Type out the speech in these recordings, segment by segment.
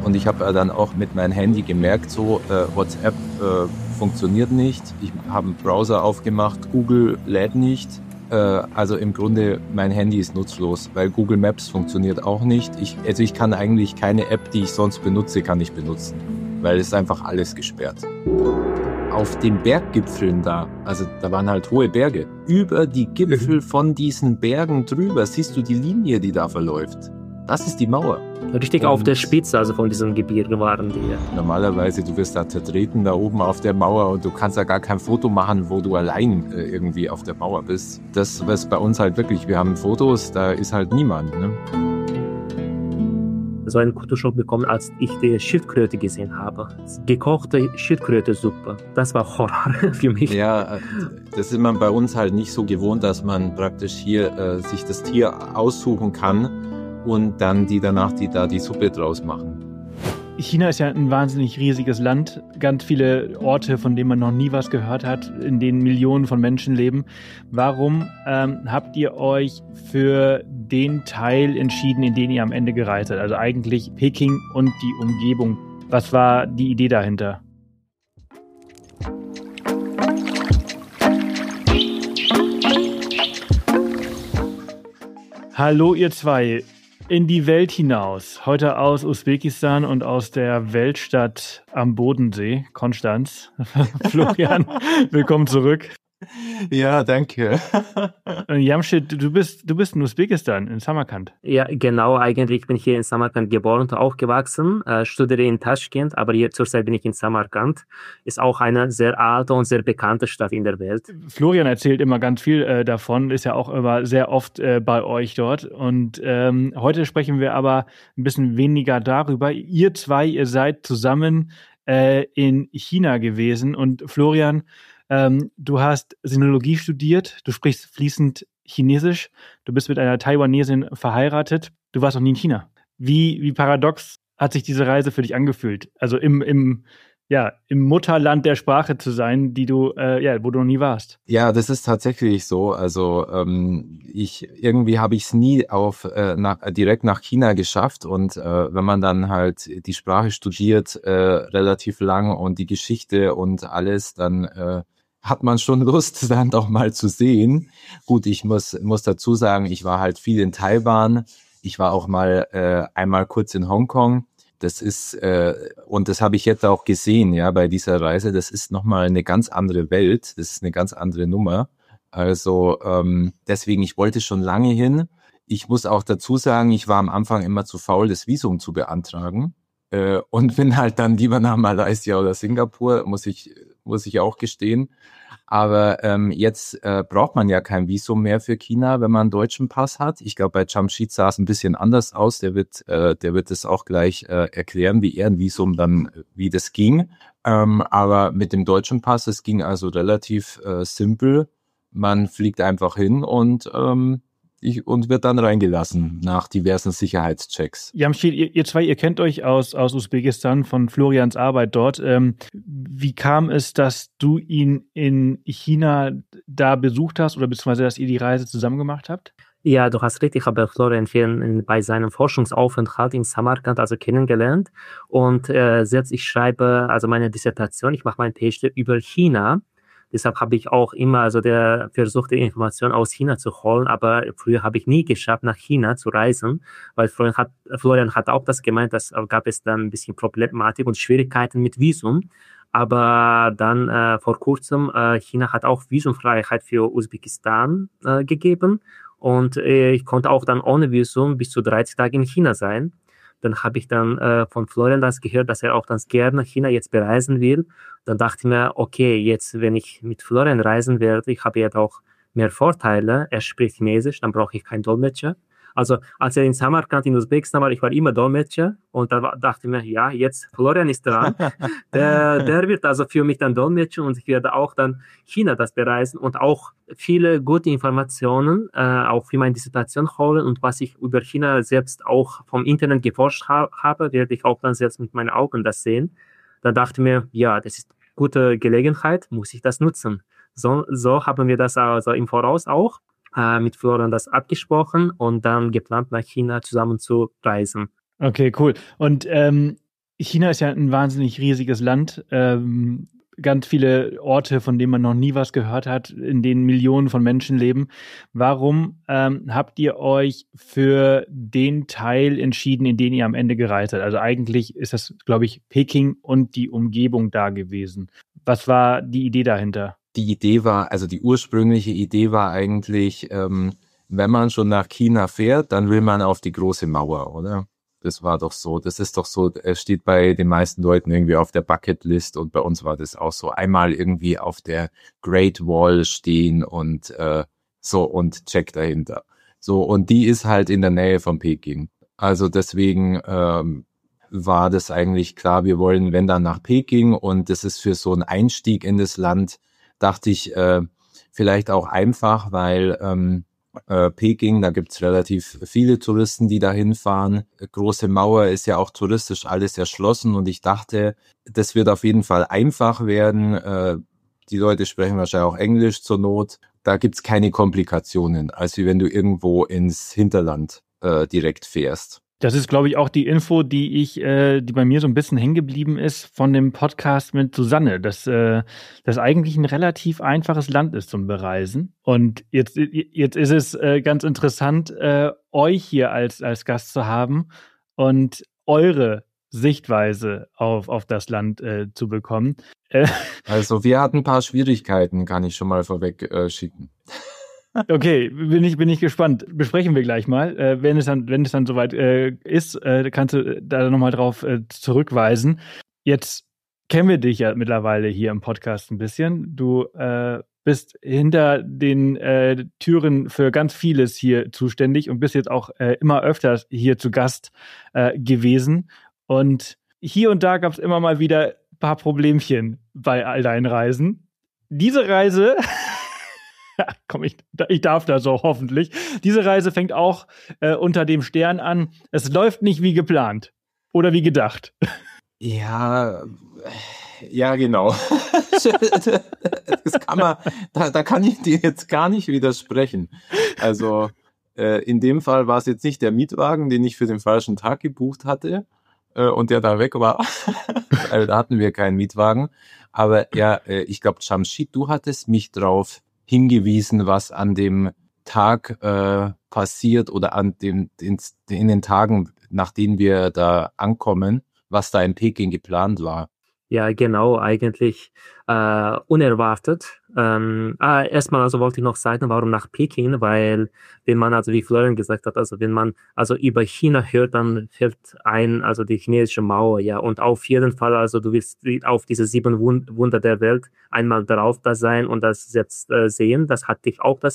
Und ich habe dann auch mit meinem Handy gemerkt, so WhatsApp funktioniert nicht. Ich habe einen Browser aufgemacht, Google lädt nicht. Also im Grunde, mein Handy ist nutzlos, weil Google Maps funktioniert auch nicht. Ich kann eigentlich keine App, die ich sonst benutze, kann ich benutzen, weil es einfach alles gesperrt. Auf den Berggipfeln da, also da waren halt hohe Berge, über die Gipfel von diesen Bergen drüber siehst du die Linie, die da verläuft. Das ist die Mauer. Richtig auf der Spitze, also von diesem Gebirge waren die. Normalerweise, du wirst da zertreten da oben auf der Mauer und du kannst da gar kein Foto machen, wo du allein irgendwie auf der Mauer bist. Das was bei uns halt wirklich, wir haben Fotos, da ist halt niemand. Ne? So einen Kulturschock bekommen, als ich die Schildkröte gesehen habe. Gekochte Schildkröte-Suppe. Das war Horror für mich. Ja, das ist man bei uns halt nicht so gewohnt, dass man praktisch hier sich das Tier aussuchen kann und dann die Suppe draus machen. China ist ja ein wahnsinnig riesiges Land, ganz viele Orte, von denen man noch nie was gehört hat, in denen Millionen von Menschen leben. Warum habt ihr euch für den Teil entschieden, in den ihr am Ende gereist seid? Also eigentlich Peking und die Umgebung. Was war die Idee dahinter? Hallo ihr zwei. In die Welt hinaus. Heute aus Usbekistan und aus der Weltstadt am Bodensee, Konstanz. Florian, willkommen zurück. Ja, danke. Jamshid, du bist in Usbekistan, in Samarkand. Ja, genau. Eigentlich bin ich hier in Samarkand geboren und aufgewachsen, studiere in Taschkent, aber hier zurzeit bin ich in Samarkand. Ist auch eine sehr alte und sehr bekannte Stadt in der Welt. Florian erzählt immer ganz viel davon, ist ja auch immer sehr oft bei euch dort. Und heute sprechen wir aber ein bisschen weniger darüber. Ihr zwei, ihr seid zusammen in China gewesen und Florian, du hast Sinologie studiert, du sprichst fließend Chinesisch, du bist mit einer Taiwanesin verheiratet, du warst noch nie in China. Wie paradox hat sich diese Reise für dich angefühlt? Also im Mutterland der Sprache zu sein, die du, wo du noch nie warst. Ja, das ist tatsächlich so. Also irgendwie habe ich es nie direkt nach China geschafft. Und wenn man dann halt die Sprache studiert, relativ lang und die Geschichte und alles, dann hat man schon Lust, dann doch mal zu sehen. Gut, ich muss dazu sagen, ich war halt viel in Taiwan. Ich war auch mal einmal kurz in Hongkong. Das ist, und das habe ich jetzt auch gesehen, ja, bei dieser Reise. Das ist nochmal eine ganz andere Welt. Das ist eine ganz andere Nummer. Also deswegen, ich wollte schon lange hin. Ich muss auch dazu sagen, ich war am Anfang immer zu faul, das Visum zu beantragen. Und bin halt dann lieber nach Malaysia oder Singapur, muss ich auch gestehen. Aber jetzt braucht man ja kein Visum mehr für China, wenn man einen deutschen Pass hat. Ich glaube, bei Jamshid sah es ein bisschen anders aus. Der wird es auch gleich erklären, wie er ein Visum dann, wie das ging. Aber mit dem deutschen Pass, es ging also relativ simpel. Man fliegt einfach hin und wird dann reingelassen nach diversen Sicherheitschecks. Jamshid, ihr zwei, ihr kennt euch aus Usbekistan von Florians Arbeit dort. Wie kam es, dass du ihn in China da besucht hast oder beziehungsweise, dass ihr die Reise zusammen gemacht habt? Ja, du hast recht. Ich habe Florian bei seinem Forschungsaufenthalt in Samarkand kennengelernt. Und selbst ich schreibe meine Dissertation, ich mache mein PhD über China. Deshalb habe ich auch immer versucht, die Informationen aus China zu holen, aber früher habe ich nie geschafft, nach China zu reisen, weil Florian hat auch das gemeint, dass gab es dann ein bisschen Problematik und Schwierigkeiten mit Visum. Aber dann vor kurzem, China hat auch Visumfreiheit für Usbekistan gegeben und ich konnte auch dann ohne Visum bis zu 30 Tage in China sein. Dann habe ich dann von Florian das gehört, dass er auch ganz gerne China jetzt bereisen will. Dann dachte ich mir, okay, jetzt, wenn ich mit Florian reisen werde, ich habe jetzt auch mehr Vorteile. Er spricht Chinesisch, dann brauche ich keinen Dolmetscher. Also als er in Samarkand in Usbekistan war, ich war immer Dolmetscher und da dachte ich mir, ja, jetzt Florian ist dran. Der wird also für mich dann dolmetschen und ich werde auch dann China das bereisen und auch viele gute Informationen auch für meine Dissertation holen und was ich über China selbst auch vom Internet geforscht habe, werde ich auch dann selbst mit meinen Augen das sehen. Dann dachte ich mir, ja, das ist eine gute Gelegenheit, muss ich das nutzen. So haben wir das also im Voraus auch mit Florian das abgesprochen und dann geplant, nach China zusammen zu reisen. Okay, cool. Und China ist ja ein wahnsinnig riesiges Land. Ganz viele Orte, von denen man noch nie was gehört hat, in denen Millionen von Menschen leben. Warum habt ihr euch für den Teil entschieden, in den ihr am Ende gereist seid? Also eigentlich ist das, glaube ich, Peking und die Umgebung da gewesen. Was war die Idee dahinter? Die ursprüngliche Idee war eigentlich, wenn man schon nach China fährt, dann will man auf die große Mauer, oder? Das ist doch so, es steht bei den meisten Leuten irgendwie auf der Bucketlist und bei uns war das auch so. Einmal irgendwie auf der Great Wall stehen und und Check dahinter. So, und die ist halt in der Nähe von Peking. Also deswegen war das eigentlich klar, wir wollen, wenn dann nach Peking, und das ist für so einen Einstieg in das Land, dachte ich, vielleicht auch einfach, weil Peking, da gibt's relativ viele Touristen, die da hinfahren. Große Mauer ist ja auch touristisch alles erschlossen und ich dachte, das wird auf jeden Fall einfach werden. Die Leute sprechen wahrscheinlich auch Englisch zur Not. Da gibt's keine Komplikationen, als wie wenn du irgendwo ins Hinterland direkt fährst. Das ist, glaube ich, auch die Info, die bei mir so ein bisschen hängen geblieben ist von dem Podcast mit Susanne, dass das eigentlich ein relativ einfaches Land ist zum Bereisen. Und jetzt ist es ganz interessant, euch hier als Gast zu haben und eure Sichtweise auf das Land zu bekommen. Also wir hatten ein paar Schwierigkeiten, kann ich schon mal vorweg schicken. Okay, bin ich gespannt. Besprechen wir gleich mal. Wenn es dann soweit ist, kannst du da nochmal drauf zurückweisen. Jetzt kennen wir dich ja mittlerweile hier im Podcast ein bisschen. Du bist hinter den Türen für ganz vieles hier zuständig und bist jetzt auch immer öfter hier zu Gast gewesen. Und hier und da gab es immer mal wieder ein paar Problemchen bei all deinen Reisen. Diese Reise komm, ich darf das auch hoffentlich. Diese Reise fängt auch unter dem Stern an. Es läuft nicht wie geplant oder wie gedacht. Ja, genau. Das kann man, da kann ich dir jetzt gar nicht widersprechen. Also in dem Fall war es jetzt nicht der Mietwagen, den ich für den falschen Tag gebucht hatte und der da weg war. Also, da hatten wir keinen Mietwagen. Aber ja, ich glaube, Jamshid, du hattest mich drauf hingewiesen, was an dem Tag passiert oder in den Tagen, nach denen wir da ankommen, was da in Peking geplant war. Ja, genau, eigentlich unerwartet. Erstmal also wollte ich noch sagen, warum nach Peking, weil wenn man, also wie Florian gesagt hat, also wenn man also über China hört, dann fällt also die chinesische Mauer, ja, und auf jeden Fall, also du willst auf diese 7 Wunder der Welt einmal drauf da sein und das jetzt sehen, das hatte ich auch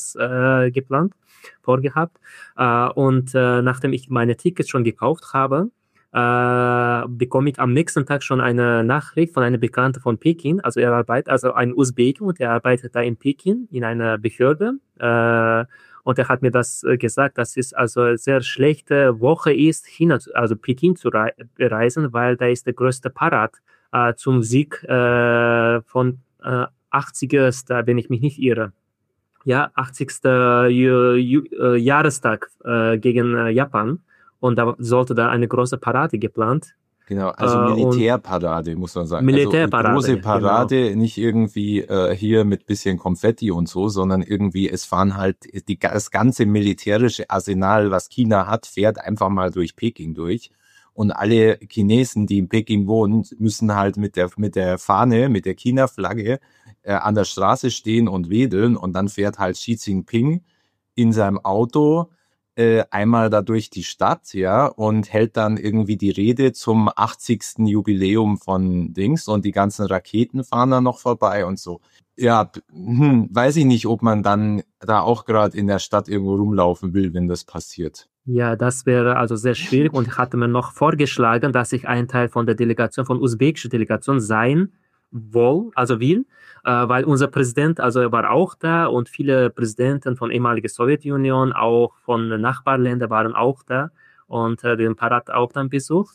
vorgehabt. Und nachdem ich meine Tickets schon gekauft habe, bekomme ich am nächsten Tag schon eine Nachricht von einem Bekannten von Peking, also ein Usbek und er arbeitet da in Peking in einer Behörde und er hat mir das gesagt, dass es also eine sehr schlechte Woche ist, also Peking zu reisen, weil da ist der größte Parad zum Sieg von 80er, wenn ich mich nicht irre. Ja, 80. Jahrestag gegen Japan. Und da sollte da eine große Parade geplant. Genau, also Militärparade, muss man sagen. Militärparade, also große Parade, genau. Nicht irgendwie hier mit bisschen Konfetti und so, sondern irgendwie, es fahren halt das ganze militärische Arsenal, was China hat, fährt einfach mal durch Peking durch. Und alle Chinesen, die in Peking wohnen, müssen halt mit der Fahne, mit der China-Flagge an der Straße stehen und wedeln. Und dann fährt halt Xi Jinping in seinem Auto einmal da durch die Stadt, ja, und hält dann irgendwie die Rede zum 80. Jubiläum von Dings und die ganzen Raketen fahren dann noch vorbei und so. Ja, weiß ich nicht, ob man dann da auch gerade in der Stadt irgendwo rumlaufen will, wenn das passiert. Ja, das wäre also sehr schwierig und ich hatte mir noch vorgeschlagen, dass ich ein Teil von der Delegation, von usbekischer Delegation sein will, weil unser Präsident, also er war auch da und viele Präsidenten von ehemaliger Sowjetunion, auch von Nachbarländern waren auch da und den Parad auch dann besucht.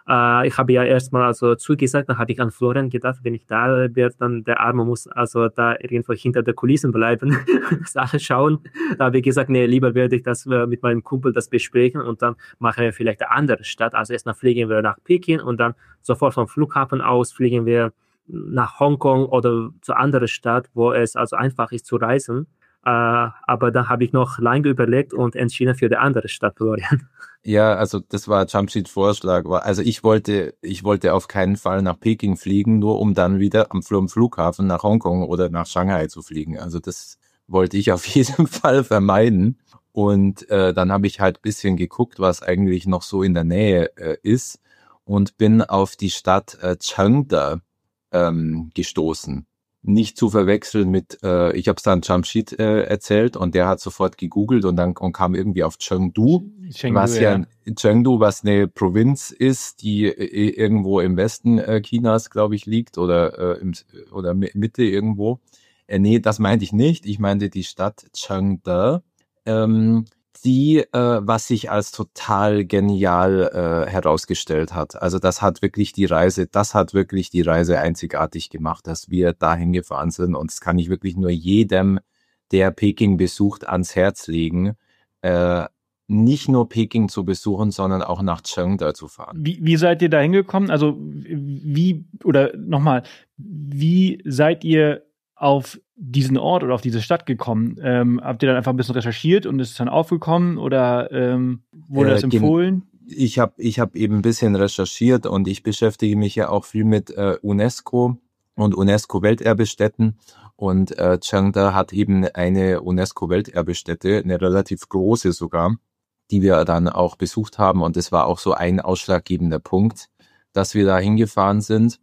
Ich habe ja erstmal also zugesagt, dann habe ich an Florian gedacht, wenn ich da werde, dann der Arme muss also da irgendwo hinter der Kulissen bleiben, Sache schauen. Da habe ich gesagt, nee, lieber werde ich das mit meinem Kumpel das besprechen und dann machen wir vielleicht eine andere Stadt. Also erstmal fliegen wir nach Peking und dann sofort vom Flughafen aus fliegen wir nach Hongkong oder zu anderen Stadt, wo es also einfach ist zu reisen. Aber da habe ich noch lange überlegt und entschieden für die andere Stadt, Florian. Ja, also das war Jamshids Vorschlag. Also ich wollte auf keinen Fall nach Peking fliegen, nur um dann wieder am Flughafen nach Hongkong oder nach Shanghai zu fliegen. Also das wollte ich auf jeden Fall vermeiden. Und dann habe ich halt ein bisschen geguckt, was eigentlich noch so in der Nähe ist und bin auf die Stadt Chengde gestoßen. Nicht zu verwechseln mit, ich habe es dann Jamshid erzählt und der hat sofort gegoogelt und dann kam irgendwie auf Chengdu, Chengdu, was eine Provinz ist, die irgendwo im Westen Chinas, glaube ich, liegt oder Mitte irgendwo. Nee, das meinte ich nicht. Ich meinte die Stadt Chengde, was sich als total genial herausgestellt hat. Also das hat wirklich die Reise einzigartig gemacht, dass wir dahin gefahren sind. Und das kann ich wirklich nur jedem, der Peking besucht, ans Herz legen, nicht nur Peking zu besuchen, sondern auch nach Chengde zu fahren. Wie seid ihr da hingekommen? Also wie seid ihr auf diesen Ort oder auf diese Stadt gekommen? Habt ihr dann einfach ein bisschen recherchiert und ist es dann aufgekommen oder wurde das empfohlen? Ich hab eben ein bisschen recherchiert und ich beschäftige mich ja auch viel mit UNESCO und UNESCO-Welterbestätten und Chengde hat eben eine UNESCO-Welterbestätte, eine relativ große sogar, die wir dann auch besucht haben und das war auch so ein ausschlaggebender Punkt, dass wir da hingefahren sind.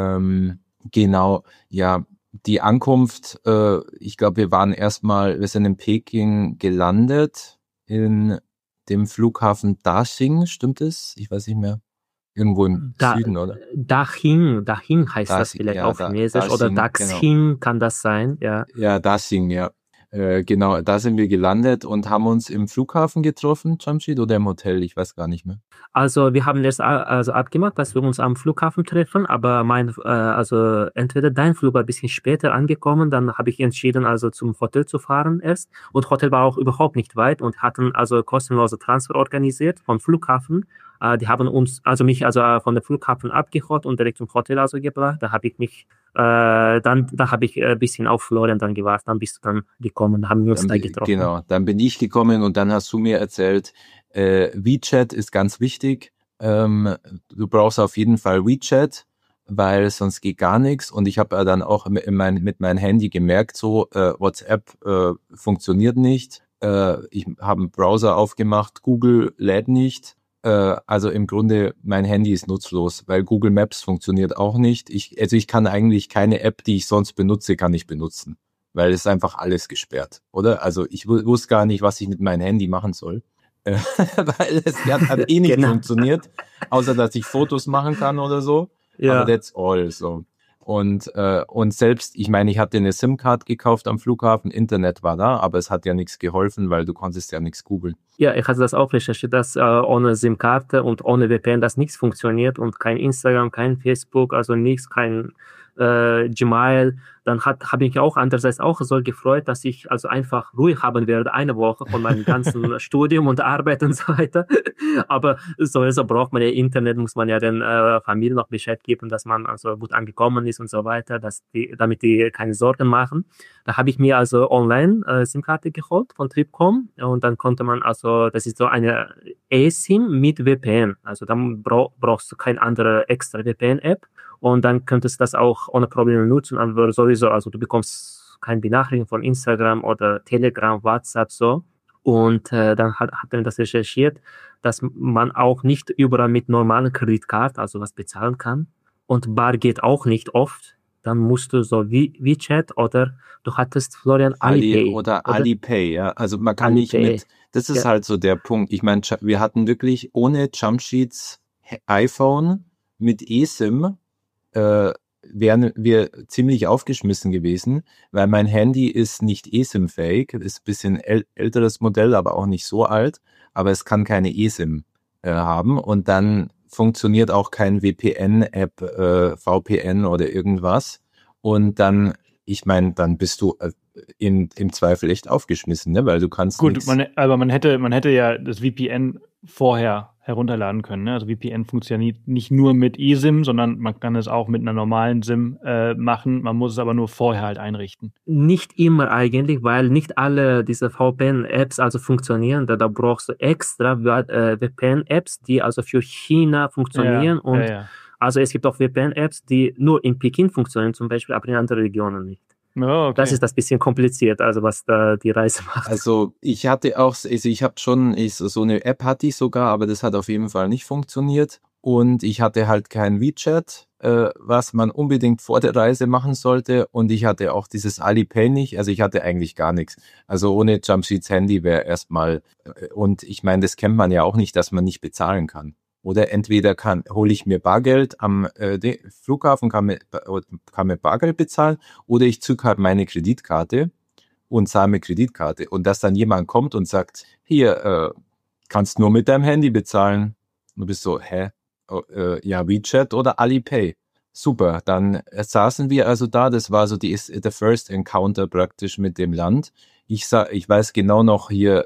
Genau, ja, die Ankunft, ich glaube, wir sind in Peking gelandet, in dem Flughafen Daxing, stimmt es? Ich weiß nicht mehr. Irgendwo im Süden, oder? Daxing heißt das vielleicht auf Chinesisch, oder Daxing genau. Kann das sein, ja. Ja, Daxing, ja. Genau, da sind wir gelandet und haben uns im Flughafen getroffen, Jamshid, oder im Hotel, ich weiß gar nicht mehr. Also wir haben jetzt also abgemacht, dass wir uns am Flughafen treffen, aber also entweder dein Flug war ein bisschen später angekommen, dann habe ich entschieden, also zum Hotel zu fahren erst und Hotel war auch überhaupt nicht weit und hatten also kostenlose Transfer organisiert vom Flughafen. Die haben mich von der Flughafen abgeholt und direkt zum Hotel also gebracht. Da habe ich mich da habe ich ein bisschen auf Florian dann gewartet, dann bist du dann gekommen, haben wir uns da getroffen. Genau, dann bin ich gekommen und dann hast du mir erzählt, WeChat ist ganz wichtig. Du brauchst auf jeden Fall WeChat, weil sonst geht gar nichts. Und ich habe dann auch mit meinem Handy gemerkt, so WhatsApp funktioniert nicht. Ich habe einen Browser aufgemacht, Google lädt nicht. Also im Grunde, mein Handy ist nutzlos, weil Google Maps funktioniert auch nicht. Ich kann eigentlich keine App, die ich sonst benutze, kann ich benutzen, weil es ist einfach alles gesperrt, oder? Also ich wusste gar nicht, was ich mit meinem Handy machen soll, weil es hat eh nicht funktioniert, außer dass ich Fotos machen kann oder so. Ja. Aber that's all, so. Und selbst, ich meine, ich hatte eine SIM-Card gekauft am Flughafen, Internet war da, aber es hat ja nichts geholfen, weil du konntest ja nichts googeln. Ja, ich hatte das auch recherchiert, dass ohne SIM-Karte und ohne VPN das nichts funktioniert und kein Instagram, kein Facebook, also nichts, kein Gmail. Dann habe ich auch andererseits auch so gefreut, dass ich also einfach ruhig haben werde, eine Woche von meinem ganzen Studium und Arbeit und so weiter. Aber sowieso braucht man ja Internet, muss man ja den Familie noch Bescheid geben, dass man also gut angekommen ist und so weiter, damit die keine Sorgen machen. Da habe ich mir also online SIM-Karte geholt von Tripcom und dann konnte man also, das ist so eine eSIM mit VPN. Also dann brauchst du keine andere extra VPN-App. Und dann könntest du das auch ohne Probleme nutzen, aber sowieso, also du bekommst keine Benachrichtigung von Instagram oder Telegram, WhatsApp, so. Und dann hat er das recherchiert, dass man auch nicht überall mit normalen Kreditkarten, also was bezahlen kann. Und Bar geht auch nicht oft. Dann musst du so wie WeChat oder du hattest, Florian, Alipay. Oder Alipay, ja. Also man kann nicht das ist halt so der Punkt. Ich meine, wir hatten wirklich ohne Jamshids iPhone mit eSIM wären wir ziemlich aufgeschmissen gewesen, weil mein Handy ist nicht eSIM-fähig, ist ein bisschen älteres Modell, aber auch nicht so alt, aber es kann keine eSIM haben und dann funktioniert auch kein VPN-App, VPN oder irgendwas. Und dann, ich meine, dann bist du im Zweifel echt aufgeschmissen, ne? Weil du kannst Gut, nix. man hätte ja das VPN vorher herunterladen können. Ne? Also VPN funktioniert nicht nur mit eSIM, sondern man kann es auch mit einer normalen SIM machen. Man muss es aber nur vorher halt einrichten. Nicht immer eigentlich, weil nicht alle diese VPN-Apps also funktionieren. Da brauchst du extra VPN-Apps, die also für China funktionieren. Also es gibt auch VPN-Apps, die nur in Peking funktionieren zum Beispiel, aber in anderen Regionen nicht. Oh, okay. Das ist das bisschen kompliziert, also was da die Reise macht. Also ich hatte auch, ich habe schon, so eine App hatte ich sogar, aber das hat auf jeden Fall nicht funktioniert. Und ich hatte halt kein WeChat, was man unbedingt vor der Reise machen sollte. Und ich hatte auch dieses Alipay nicht, also ich hatte eigentlich gar nichts. Also ohne Jamshids Handy wäre erstmal, und ich meine, das kennt man ja auch nicht, dass man nicht bezahlen kann. Oder entweder hole ich mir Bargeld am Flughafen, kann mir Bargeld bezahlen, oder ich zücke halt meine Kreditkarte und zahle mit Kreditkarte. Und dass dann jemand kommt und sagt, hier, kannst nur mit deinem Handy bezahlen. Und du bist so, hä? Ja, WeChat oder Alipay. Super, dann saßen wir also da, das war so der First Encounter praktisch mit dem Land. Ich weiß genau noch hier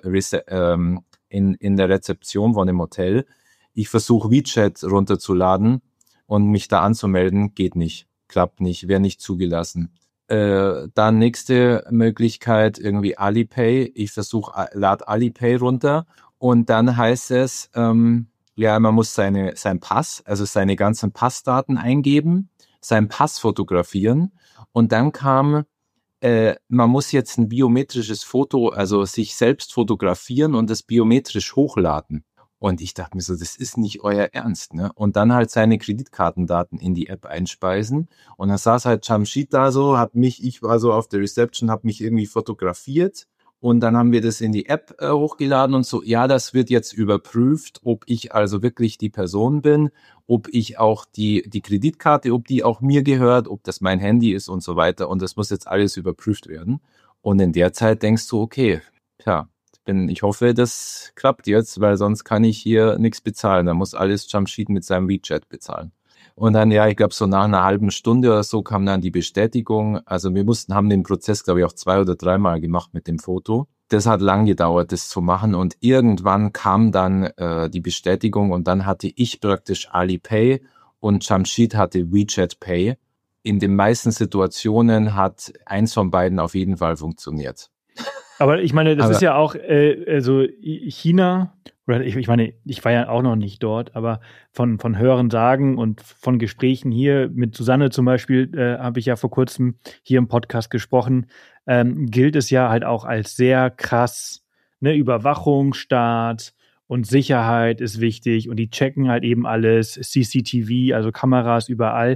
in der Rezeption von dem Hotel, ich versuche WeChat runterzuladen und mich da anzumelden, geht nicht, klappt nicht, wäre nicht zugelassen. Dann nächste Möglichkeit, irgendwie Alipay. Ich lade Alipay runter und dann heißt es, ja, man muss seinen Pass, also seine ganzen Passdaten eingeben, seinen Pass fotografieren und dann kam, man muss jetzt ein biometrisches Foto, also sich selbst fotografieren und das biometrisch hochladen. Und ich dachte mir so, das ist nicht euer Ernst, ne? Und dann halt seine Kreditkartendaten in die App einspeisen. Und dann saß halt Jamshid da so, ich war so auf der Reception, habe mich irgendwie fotografiert. Und dann haben wir das in die App hochgeladen und so, ja, das wird jetzt überprüft, ob ich also wirklich die Person bin, ob ich auch die Kreditkarte, ob die auch mir gehört, ob das mein Handy ist und so weiter. Und das muss jetzt alles überprüft werden. Und in der Zeit denkst du, okay, tja, ich hoffe, das klappt jetzt, weil sonst kann ich hier nichts bezahlen. Da muss alles Jamshid mit seinem WeChat bezahlen. Und dann, ja, ich glaube, so nach einer halben Stunde oder so kam dann die Bestätigung. Also wir haben den Prozess, glaube ich, auch 2 oder 3 Mal gemacht mit dem Foto. Das hat lang gedauert, das zu machen. Und irgendwann kam dann die Bestätigung und dann hatte ich praktisch Alipay und Jamshid hatte WeChat Pay. In den meisten Situationen hat eins von beiden auf jeden Fall funktioniert. Aber ich meine, das ist ja auch, also China, oder ich meine, ich war ja auch noch nicht dort, aber von Hören sagen und von Gesprächen hier mit Susanne zum Beispiel, habe ich ja vor kurzem hier im Podcast gesprochen, gilt es ja halt auch als sehr krass, ne, Überwachungsstaat und Sicherheit ist wichtig und die checken halt eben alles, CCTV, also Kameras überall.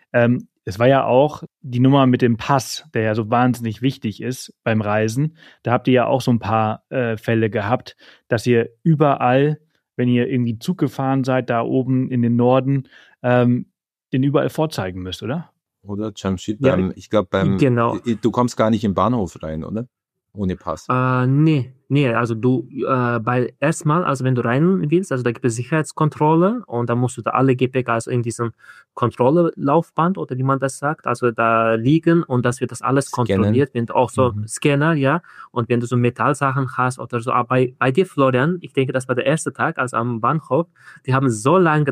Es war ja auch die Nummer mit dem Pass, der ja so wahnsinnig wichtig ist beim Reisen. Da habt ihr ja auch so ein paar Fälle gehabt, dass ihr überall, wenn ihr irgendwie Zug gefahren seid, da oben in den Norden, den überall vorzeigen müsst, oder? Oder Jamshid, Ja, ich glaube genau. Du kommst gar nicht im Bahnhof rein, oder? Ohne Pass. Nee, also du, erstmal, also wenn du rein willst, also da gibt es Sicherheitskontrolle und dann musst du da alle Gepäck also in diesem Kontrolllaufband oder wie man das sagt, also da liegen und das wird das alles kontrolliert, wenn du auch so Scanner, ja, und wenn du so Metallsachen hast oder so, aber bei dir, Florian, ich denke, das war der erste Tag, also am Bahnhof, die haben so lange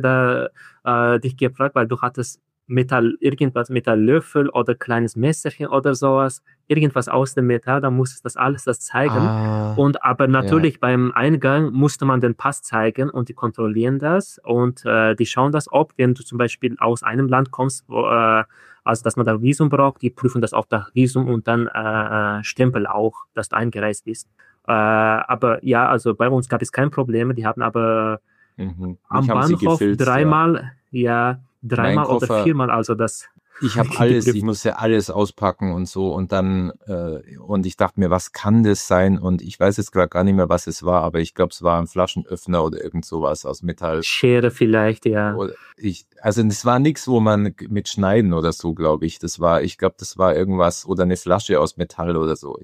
da dich gefragt, weil du hattest irgendwas Metalllöffel oder kleines Messerchen oder sowas, irgendwas aus dem Metall, da musstest das alles zeigen. Und aber natürlich beim Eingang musste man den Pass zeigen und die kontrollieren das und die schauen das, ob, wenn du zum Beispiel aus einem Land kommst, wo, also dass man da Visum braucht, die prüfen das auf das Visum und dann Stempel auch, dass du eingereist bist. Aber ja, also bei uns gab es keine Probleme, die haben aber am Bahnhof dreimal oder 4-mal, also das. Ich habe alles, ich musste alles auspacken und so und dann, und ich dachte mir, was kann das sein? Und ich weiß jetzt gerade gar nicht mehr, was es war, aber ich glaube, es war ein Flaschenöffner oder irgend sowas aus Metall. Schere vielleicht, ja. Also das war nichts, wo man mit schneiden oder so, glaube ich. Ich glaube, das war irgendwas oder eine Flasche aus Metall oder so.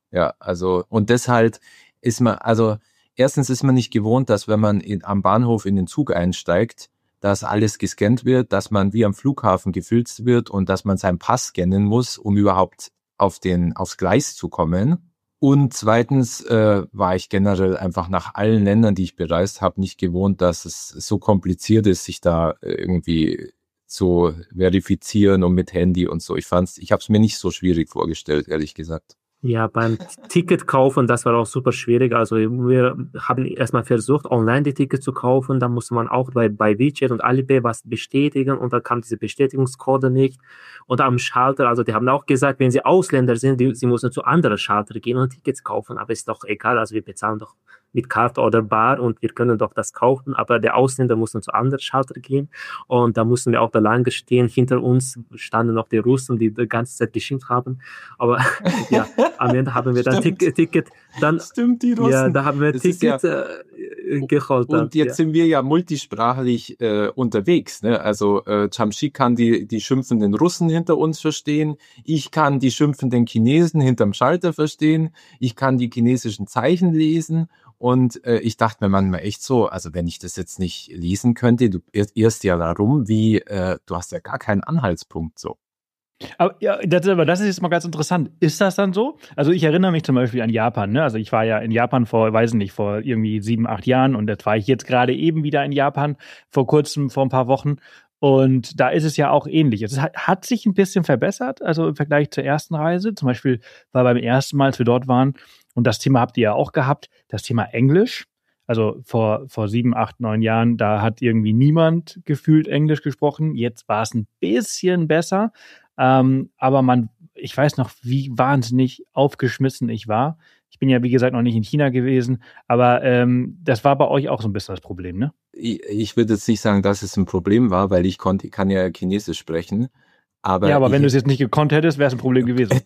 Und deshalb ist man, also erstens ist man nicht gewohnt, dass wenn man am Bahnhof in den Zug einsteigt, dass alles gescannt wird, dass man wie am Flughafen gefilzt wird und dass man seinen Pass scannen muss, um überhaupt aufs Gleis zu kommen. Und zweitens war ich generell einfach nach allen Ländern, die ich bereist habe, nicht gewohnt, dass es so kompliziert ist, sich da irgendwie zu verifizieren und mit Handy und so. Ich habe es mir nicht so schwierig vorgestellt, ehrlich gesagt. Ja, beim Ticket kaufen, das war auch super schwierig. Also wir haben erstmal versucht, online die Tickets zu kaufen. Dann musste man auch bei WeChat und Alipay was bestätigen und dann kam diese Bestätigungscode nicht. Und am Schalter, also die haben auch gesagt, wenn sie Ausländer sind, sie müssen zu anderen Schalter gehen und Tickets kaufen. Aber ist doch egal, also wir bezahlen doch mit Karte oder Bar und wir können doch das kaufen. Aber der Ausländer muss dann zu anderen Schalter gehen und da mussten wir auch da lange stehen. Hinter uns standen noch die Russen, die ganze Zeit geschimpft haben. Aber ja, am Ende haben wir dann Ticket, dann Stimmt, die Russen. Ja, da haben wir Ticket geholt. Und jetzt sind wir ja multisprachlich unterwegs. Ne? Also Jamshid kann die schimpfenden Russen hinter uns verstehen. Ich kann die schimpfenden Chinesen hinterm Schalter verstehen. Ich kann die chinesischen Zeichen lesen. Und ich dachte mir manchmal echt so, also wenn ich das jetzt nicht lesen könnte, du irrst ja darum, wie du hast ja gar keinen Anhaltspunkt so. Aber ja, das ist jetzt mal ganz interessant. Ist das dann so? Also ich erinnere mich zum Beispiel an Japan. Ne? Also ich war ja in Japan vor irgendwie 7, 8 Jahren und jetzt war ich jetzt gerade eben wieder in Japan vor kurzem, vor ein paar Wochen. Und da ist es ja auch ähnlich. Es hat sich ein bisschen verbessert, also im Vergleich zur ersten Reise. Zum Beispiel war beim ersten Mal, als wir dort waren, und das Thema habt ihr ja auch gehabt, das Thema Englisch. Also vor 7, 8, 9 Jahren, da hat irgendwie niemand gefühlt Englisch gesprochen. Jetzt war es ein bisschen besser. Aber ich weiß noch, wie wahnsinnig aufgeschmissen ich war. Ich bin ja, wie gesagt, noch nicht in China gewesen, aber das war bei euch auch so ein bisschen das Problem, ne? Ich würde jetzt nicht sagen, dass es ein Problem war, weil ich kann ja Chinesisch sprechen. Aber wenn du es jetzt nicht gekonnt hättest, wäre es ein Problem gewesen.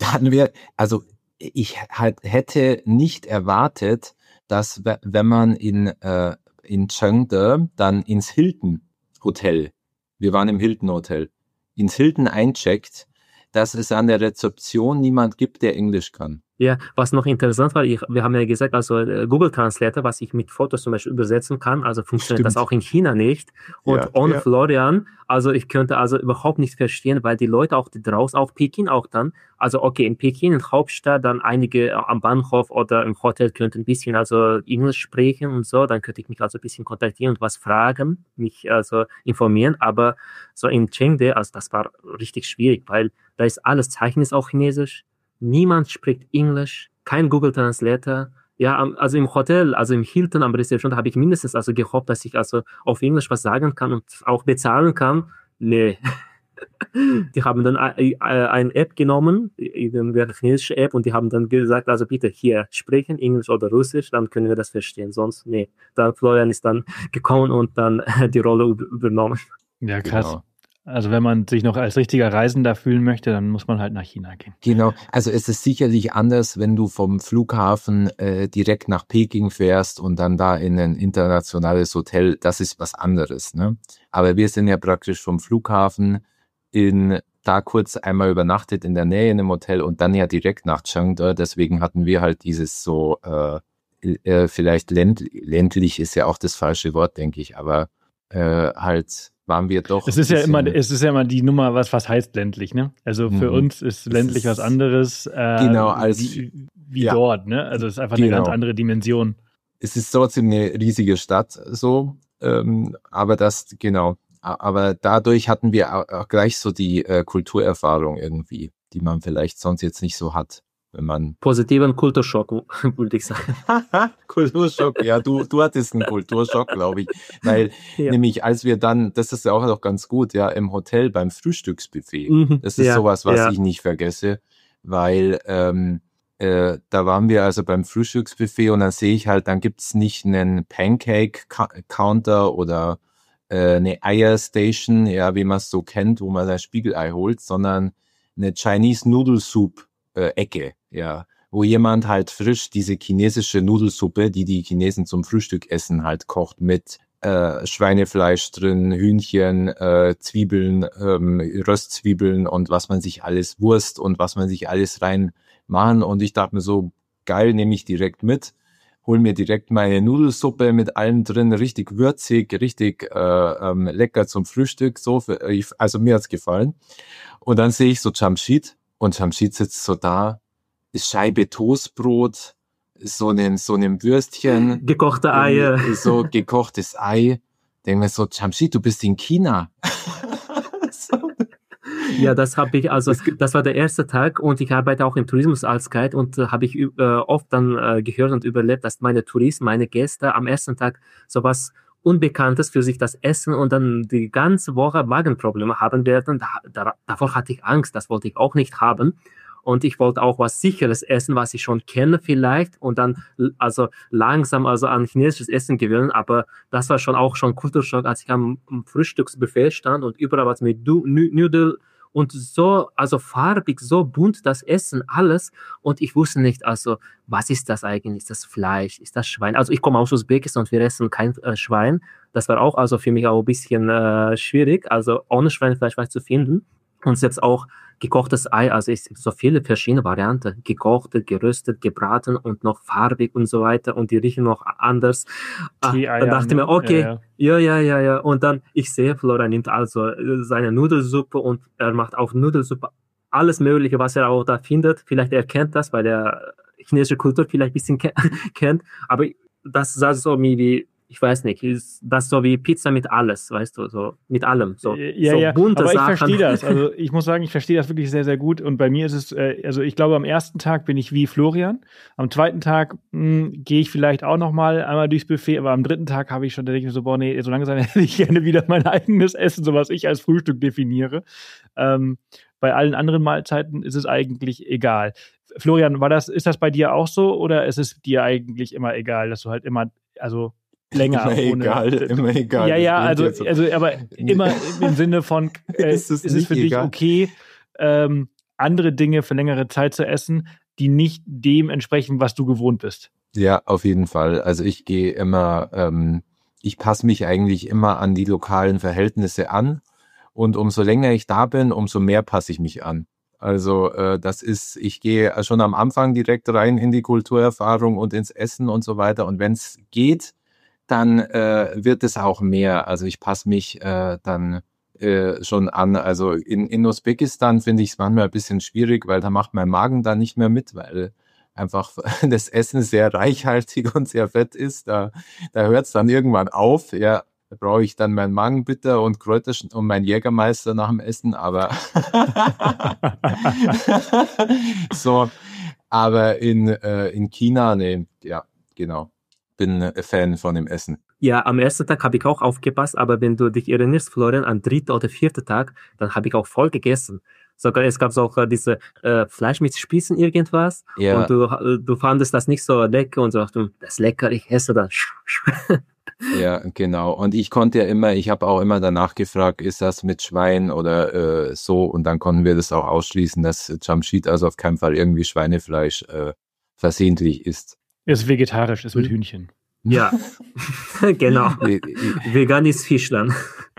Ich hätte nicht erwartet, dass wenn man in Chengde dann ins Hilton Hotel, wir waren im Hilton Hotel, ins Hilton eincheckt, dass es an der Rezeption niemand gibt, der Englisch kann. Ja, was noch interessant war, wir haben ja gesagt, also Google Translator, was ich mit Fotos zum Beispiel übersetzen kann, also funktioniert das auch in China nicht. Und ohne Florian, also ich könnte also überhaupt nicht verstehen, weil die Leute auch draußen, auch Peking auch dann, also okay, in Peking, in Hauptstadt, dann einige am Bahnhof oder im Hotel könnten ein bisschen also Englisch sprechen und so, dann könnte ich mich also ein bisschen kontaktieren und was fragen, mich also informieren, aber so in Chengde, also das war richtig schwierig, weil da ist alles, Zeichen ist auch Chinesisch. Niemand spricht Englisch, kein Google Translator. Ja, also im Hotel, also im Hilton am Rezeption, da habe ich mindestens also gehofft, dass ich also auf Englisch was sagen kann und auch bezahlen kann. Nee. Die haben dann eine App genommen, eine chinesische App, und die haben dann gesagt, also bitte hier sprechen, Englisch oder Russisch, dann können wir das verstehen. Sonst, nee. Dann Florian ist dann gekommen und dann die Rolle übernommen. Ja, krass. Genau. Also wenn man sich noch als richtiger Reisender fühlen möchte, dann muss man halt nach China gehen. Genau, also es ist sicherlich anders, wenn du vom Flughafen direkt nach Peking fährst und dann da in ein internationales Hotel, das ist was anderes, ne? Aber wir sind ja praktisch vom Flughafen da kurz einmal übernachtet in der Nähe in einem Hotel und dann ja direkt nach Chengde, deswegen hatten wir halt dieses so, vielleicht ländlich ist ja auch das falsche Wort, denke ich, aber halt waren wir doch. Es ist ja immer die Nummer, was heißt ländlich, ne? Also für uns ist ländlich was anderes genau, als wie dort, ne? Also es ist einfach eine ganz andere Dimension. Es ist trotzdem eine riesige Stadt, so, aber dadurch hatten wir auch gleich so die Kulturerfahrung irgendwie, die man vielleicht sonst jetzt nicht so hat. Wenn man positiven Kulturschock, würde ich sagen. Kulturschock, ja, du hattest einen Kulturschock, glaube ich. Weil nämlich als wir dann, das ist ja auch noch ganz gut, ja, im Hotel beim Frühstücksbuffet, das ist sowas, was ich nicht vergesse, weil da waren wir also beim Frühstücksbuffet und dann sehe ich halt, dann gibt's nicht einen Pancake-Counter oder eine Eierstation, ja, wie man es so kennt, wo man sein Spiegelei holt, sondern eine Chinese Noodle Soup Ecke, ja, wo jemand halt frisch diese chinesische Nudelsuppe, die Chinesen zum Frühstück essen, halt kocht mit Schweinefleisch drin, Hühnchen, Zwiebeln, Röstzwiebeln und was man sich alles, Wurst und was man sich alles rein machen. Und ich dachte mir so, geil, nehme ich direkt mit. hol mir direkt meine Nudelsuppe mit allem drin, richtig würzig, richtig lecker zum Frühstück. Also mir hat's gefallen. Und dann sehe ich so Jamshid und Jamshid sitzt so da, Scheibe Toastbrot, so einem Würstchen. Gekochte Eier. So gekochtes Ei. Denke mir so, Jamshid, du bist in China. Ja, das war der erste Tag und ich arbeite auch im Tourismus als Guide und habe ich oft dann gehört und überlebt, dass meine Touristen, meine Gäste am ersten Tag sowas Unbekanntes für sich das essen und dann die ganze Woche Magenprobleme haben werden. Davor hatte ich Angst, das wollte ich auch nicht haben. Und ich wollte auch was Sicheres essen, was ich schon kenne vielleicht und dann also langsam an chinesisches Essen gewöhnen. Aber das war schon Kulturschock, als ich am Frühstücksbuffet stand und überall was mit Nudeln und so, also farbig, so bunt das Essen, alles. Und ich wusste nicht, also was ist das eigentlich? Ist das Fleisch? Ist das Schwein? Also ich komme aus Usbekistan und wir essen kein Schwein. Das war auch also für mich auch ein bisschen schwierig, also ohne Schweinefleisch was zu finden. Und selbst auch gekochtes Ei, also es gibt so viele verschiedene Varianten. Gekocht, geröstet, gebraten und noch farbig und so weiter. Und die riechen noch anders. Dann dachte ich mir, okay, ja. Und dann, ich sehe, Florian nimmt also seine Nudelsuppe und er macht auf Nudelsuppe alles Mögliche, was er auch da findet. Vielleicht er kennt das, weil er chinesische Kultur vielleicht ein bisschen kennt. Aber das sah so wie ich weiß nicht, ist das so wie Pizza mit alles, weißt du, so mit allem. So bunte aber ich Sachen. verstehe das. Also ich muss sagen, ich verstehe das wirklich sehr, sehr gut. Und bei mir ist es, also ich glaube, am ersten Tag bin ich wie Florian. Am zweiten Tag gehe ich vielleicht auch noch mal einmal durchs Buffet, aber am dritten Tag habe ich schon, da denke ich mir so, boah, nee, so langsam hätte ich gerne wieder mein eigenes Essen, so was ich als Frühstück definiere. Bei allen anderen Mahlzeiten ist es eigentlich egal. Florian, ist das bei dir auch so oder ist es dir eigentlich immer egal, dass du halt immer, also länger immer egal. Ja, also aber immer im Sinne von, ist es für dich okay, andere Dinge für längere Zeit zu essen, die nicht dem entsprechen, was du gewohnt bist? Ja, auf jeden Fall. Also ich gehe immer, ich passe mich eigentlich immer an die lokalen Verhältnisse an und umso länger ich da bin, umso mehr passe ich mich an. Also ich gehe schon am Anfang direkt rein in die Kulturerfahrung und ins Essen und so weiter und wenn es geht, dann wird es auch mehr. Also ich passe mich dann schon an. Also in Usbekistan finde ich es manchmal ein bisschen schwierig, weil da macht mein Magen dann nicht mehr mit, weil einfach das Essen sehr reichhaltig und sehr fett ist. Da hört es dann irgendwann auf. Ja, da brauche ich dann meinen Magenbitter und Kräuter und meinen Jägermeister nach dem Essen. Aber so, aber in China, nee, ja, genau. Bin Fan von dem Essen. Ja, am ersten Tag habe ich auch aufgepasst, aber wenn du dich erinnerst, Florian, am dritten oder vierten Tag, dann habe ich auch voll gegessen. Sogar es gab auch diese Fleisch mit Spießen irgendwas und du fandest das nicht so lecker und so, das ist lecker, ich esse das. Ja, genau. Und ich habe auch immer danach gefragt, ist das mit Schwein oder so und dann konnten wir das auch ausschließen, dass Jamshid also auf keinen Fall irgendwie Schweinefleisch versehentlich ist. Ist vegetarisch, ist mit Hühnchen. Ja, genau. Vegan ist Fischland.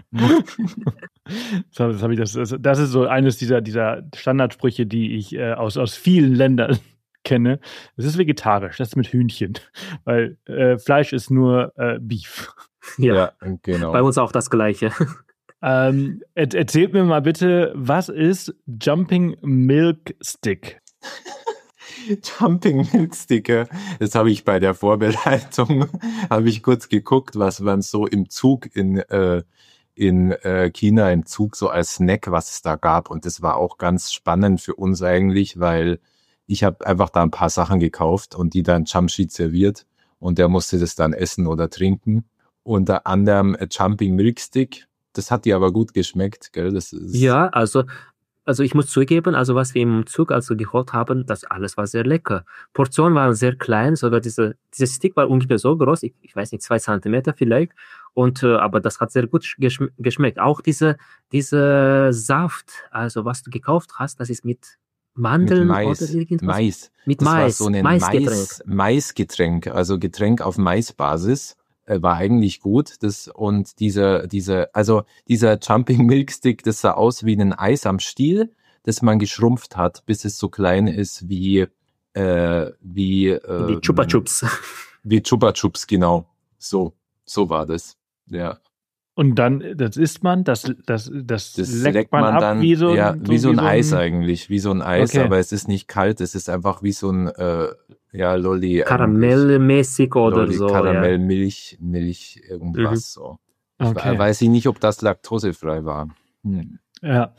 Das ist so eines dieser Standardsprüche, die ich aus vielen Ländern kenne. Es ist vegetarisch, das ist mit Hühnchen. Weil Fleisch ist nur Beef. Ja, genau. Bei uns auch das Gleiche. Erzählt mir mal bitte, was ist Jumping Milk Stick? Jumping Milk Sticker. Das habe ich bei der Vorbereitung, habe ich kurz geguckt, was man so im Zug in China im Zug so als Snack, was es da gab. Und das war auch ganz spannend für uns eigentlich, weil ich habe einfach da ein paar Sachen gekauft und die dann Jamshid serviert und der musste das dann essen oder trinken. Unter anderem Jumping Milk Stick. Das hat dir aber gut geschmeckt, gell? Das ist ja, also ich muss zugeben, also was wir im Zug also geholt haben, das alles war sehr lecker. Portionen waren sehr klein, sogar dieser Stick war ungefähr so groß, ich weiß nicht, 2 Zentimeter vielleicht. Und aber das hat sehr gut geschmeckt. Auch diese Saft, also was du gekauft hast, das ist mit Mandeln mit Mais, oder irgendwas? Mais. Mit das Mais. War so ein Maisgetränk, also Getränk auf Maisbasis. War eigentlich gut. Dieser Jumping Milk Stick, das sah aus wie ein Eis am Stiel, das man geschrumpft hat, bis es so klein ist wie die Chupa Chups. Wie Chupa Chups, genau. So war das. Ja. Und dann, das isst man, das leckt man ab dann, wie so ein Eis eigentlich, wie so ein Eis, Okay. aber es ist nicht kalt, es ist einfach wie so ein Lolli. Karamellmäßig oder Lolli, so. Karamell, Milch, irgendwas so. Okay. Weiß ich nicht, ob das laktosefrei war. Ja.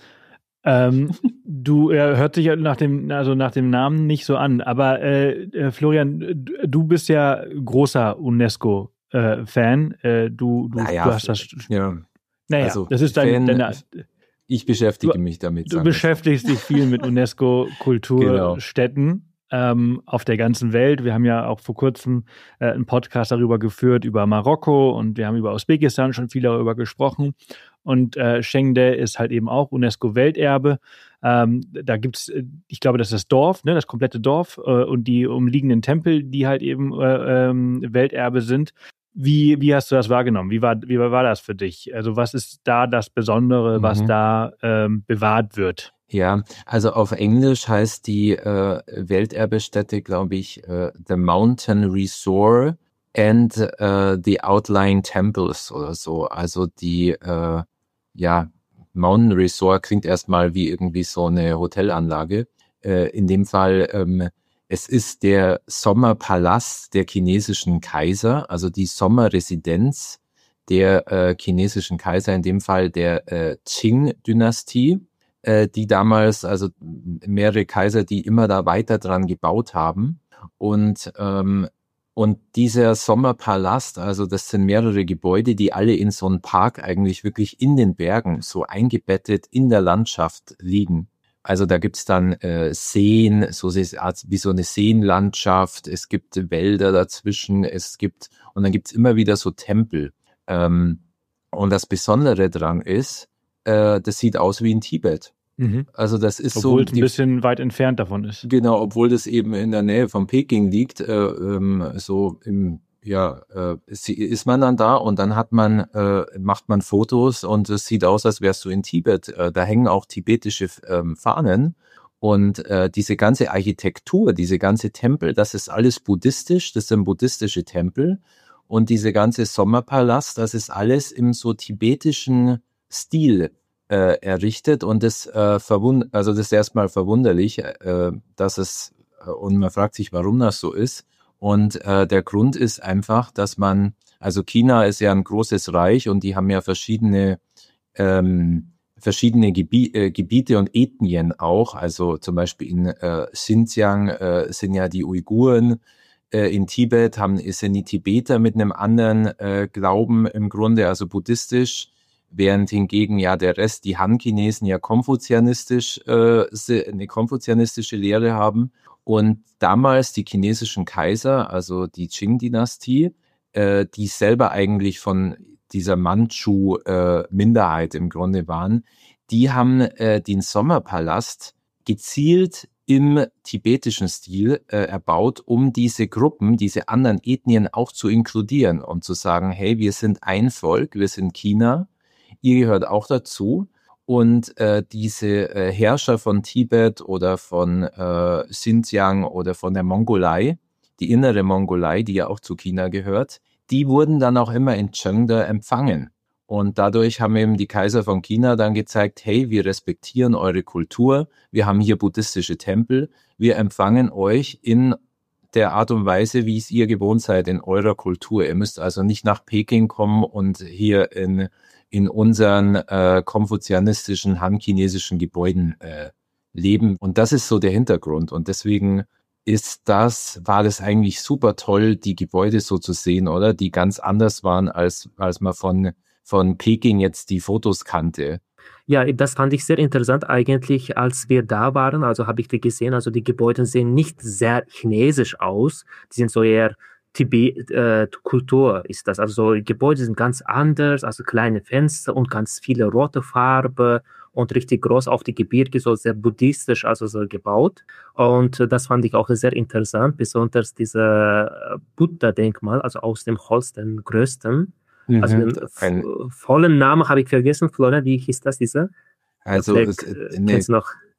Du hört sich ja nach dem Namen nicht so an, aber Florian, du bist ja großer UNESCO-Fan. Du hast das. Ja. Naja, also das ist ich beschäftige mich damit. Du beschäftigst dich viel mit UNESCO-Kulturstätten auf der ganzen Welt. Wir haben ja auch vor kurzem einen Podcast darüber geführt, über Marokko, und wir haben über Usbekistan schon viel darüber gesprochen. Und Chengde ist halt eben auch UNESCO-Welterbe. Da gibt es, ich glaube, das ist das Dorf, ne, das komplette Dorf und die umliegenden Tempel, die halt eben Welterbe sind. Wie hast du das wahrgenommen? Wie war das für dich? Also was ist da das Besondere, was da bewahrt wird? Ja, also auf Englisch heißt die Welterbestätte, glaube ich, The Mountain Resort and the Outlying Temples oder so. Also die Mountain Resort klingt erstmal wie irgendwie so eine Hotelanlage. In dem Fall es ist der Sommerpalast der chinesischen Kaiser, also die Sommerresidenz der chinesischen Kaiser, in dem Fall der Qing-Dynastie, die damals, also mehrere Kaiser, die immer da weiter dran gebaut haben. Und dieser Sommerpalast, also das sind mehrere Gebäude, die alle in so einem Park eigentlich wirklich in den Bergen, so eingebettet in der Landschaft liegen. Also da gibt's dann Seen, wie so eine Seenlandschaft, es gibt Wälder dazwischen, und dann gibt's immer wieder so Tempel. Und das Besondere dran ist, das sieht aus wie in Tibet. Also das ist obwohl es ein bisschen weit entfernt davon ist. Genau, obwohl das eben in der Nähe von Peking liegt, ist man dann da und dann macht man Fotos und es sieht aus, als wärst du in Tibet. Da hängen auch tibetische Fahnen und diese ganze Architektur, diese ganze Tempel, das ist alles buddhistisch, das sind buddhistische Tempel und diese ganze Sommerpalast, das ist alles im so tibetischen Stil errichtet und das ist erstmal verwunderlich, und man fragt sich, warum das so ist. Und der Grund ist einfach, dass also China ist ja ein großes Reich und die haben ja verschiedene Gebiete und Ethnien auch. Also zum Beispiel in Xinjiang sind ja die Uiguren, in Tibet sind die Tibeter mit einem anderen Glauben im Grunde, also buddhistisch, während hingegen ja der Rest, die Han-Chinesen ja eine konfuzianistische Lehre haben. Und damals die chinesischen Kaiser, also die Qing-Dynastie, die selber eigentlich von dieser Mandschu-Minderheit im Grunde waren, die haben den Sommerpalast gezielt im tibetischen Stil erbaut, um diese Gruppen, diese anderen Ethnien auch zu inkludieren und zu sagen, hey, wir sind ein Volk, wir sind China, ihr gehört auch dazu. Und diese Herrscher von Tibet oder von Xinjiang oder von der Mongolei, die innere Mongolei, die ja auch zu China gehört, die wurden dann auch immer in Chengde empfangen. Und dadurch haben eben die Kaiser von China dann gezeigt, hey, wir respektieren eure Kultur, wir haben hier buddhistische Tempel, wir empfangen euch in der Art und Weise, wie es ihr gewohnt seid in eurer Kultur. Ihr müsst also nicht nach Peking kommen und hier in unseren konfuzianistischen, han-chinesischen Gebäuden leben. Und das ist so der Hintergrund. Und deswegen war das eigentlich super toll, die Gebäude so zu sehen, oder? Die ganz anders waren, als man von Peking jetzt die Fotos kannte. Ja, das fand ich sehr interessant eigentlich, als wir da waren. Also habe ich die gesehen, also die Gebäude sehen nicht sehr chinesisch aus. Die sind so eher Tibet-Kultur ist das. Also die Gebäude sind ganz anders, also kleine Fenster und ganz viele rote Farbe und richtig groß auf die Gebirge, so sehr buddhistisch, also so gebaut. Und das fand ich auch sehr interessant, besonders dieses Buddha-Denkmal, also aus dem Holz, den größten. Also den vollen Namen habe ich vergessen, Florian, wie hieß das, dieser? Also kennst du noch?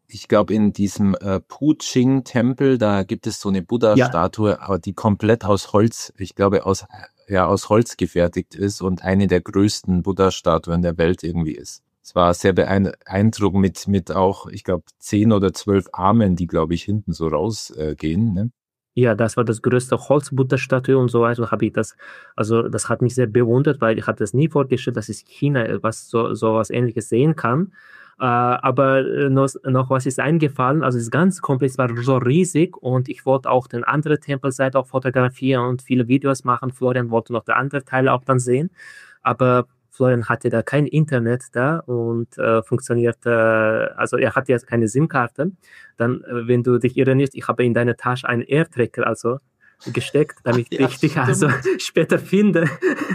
Ich glaube, in diesem Puching-Tempel, da gibt es so eine Buddha-Statue, aber die komplett aus Holz, ich glaube, aus Holz gefertigt ist und eine der größten Buddha-Statuen der Welt irgendwie ist. Es war sehr beeindruckend mit auch, ich glaube, 10 oder 12 Armen, die, glaube ich, hinten so rausgehen. Ne? Ja, das war das größte Holz-Buddha-Statue und so weiter. Also das hat mich sehr bewundert, weil ich hatte es nie vorgestellt, dass es China so was Ähnliches sehen kann. Aber noch was ist eingefallen, also es ist ganz komplex, war so riesig und ich wollte auch den anderen Tempelseite auch fotografieren und viele Videos machen. Florian wollte noch die andere Teile auch dann sehen, aber Florian hatte da kein Internet da und also er hatte jetzt keine SIM-Karte. Dann, wenn du dich erinnerst, ich habe in deine Tasche einen AirTracker also gesteckt, damit ich dich also später finde.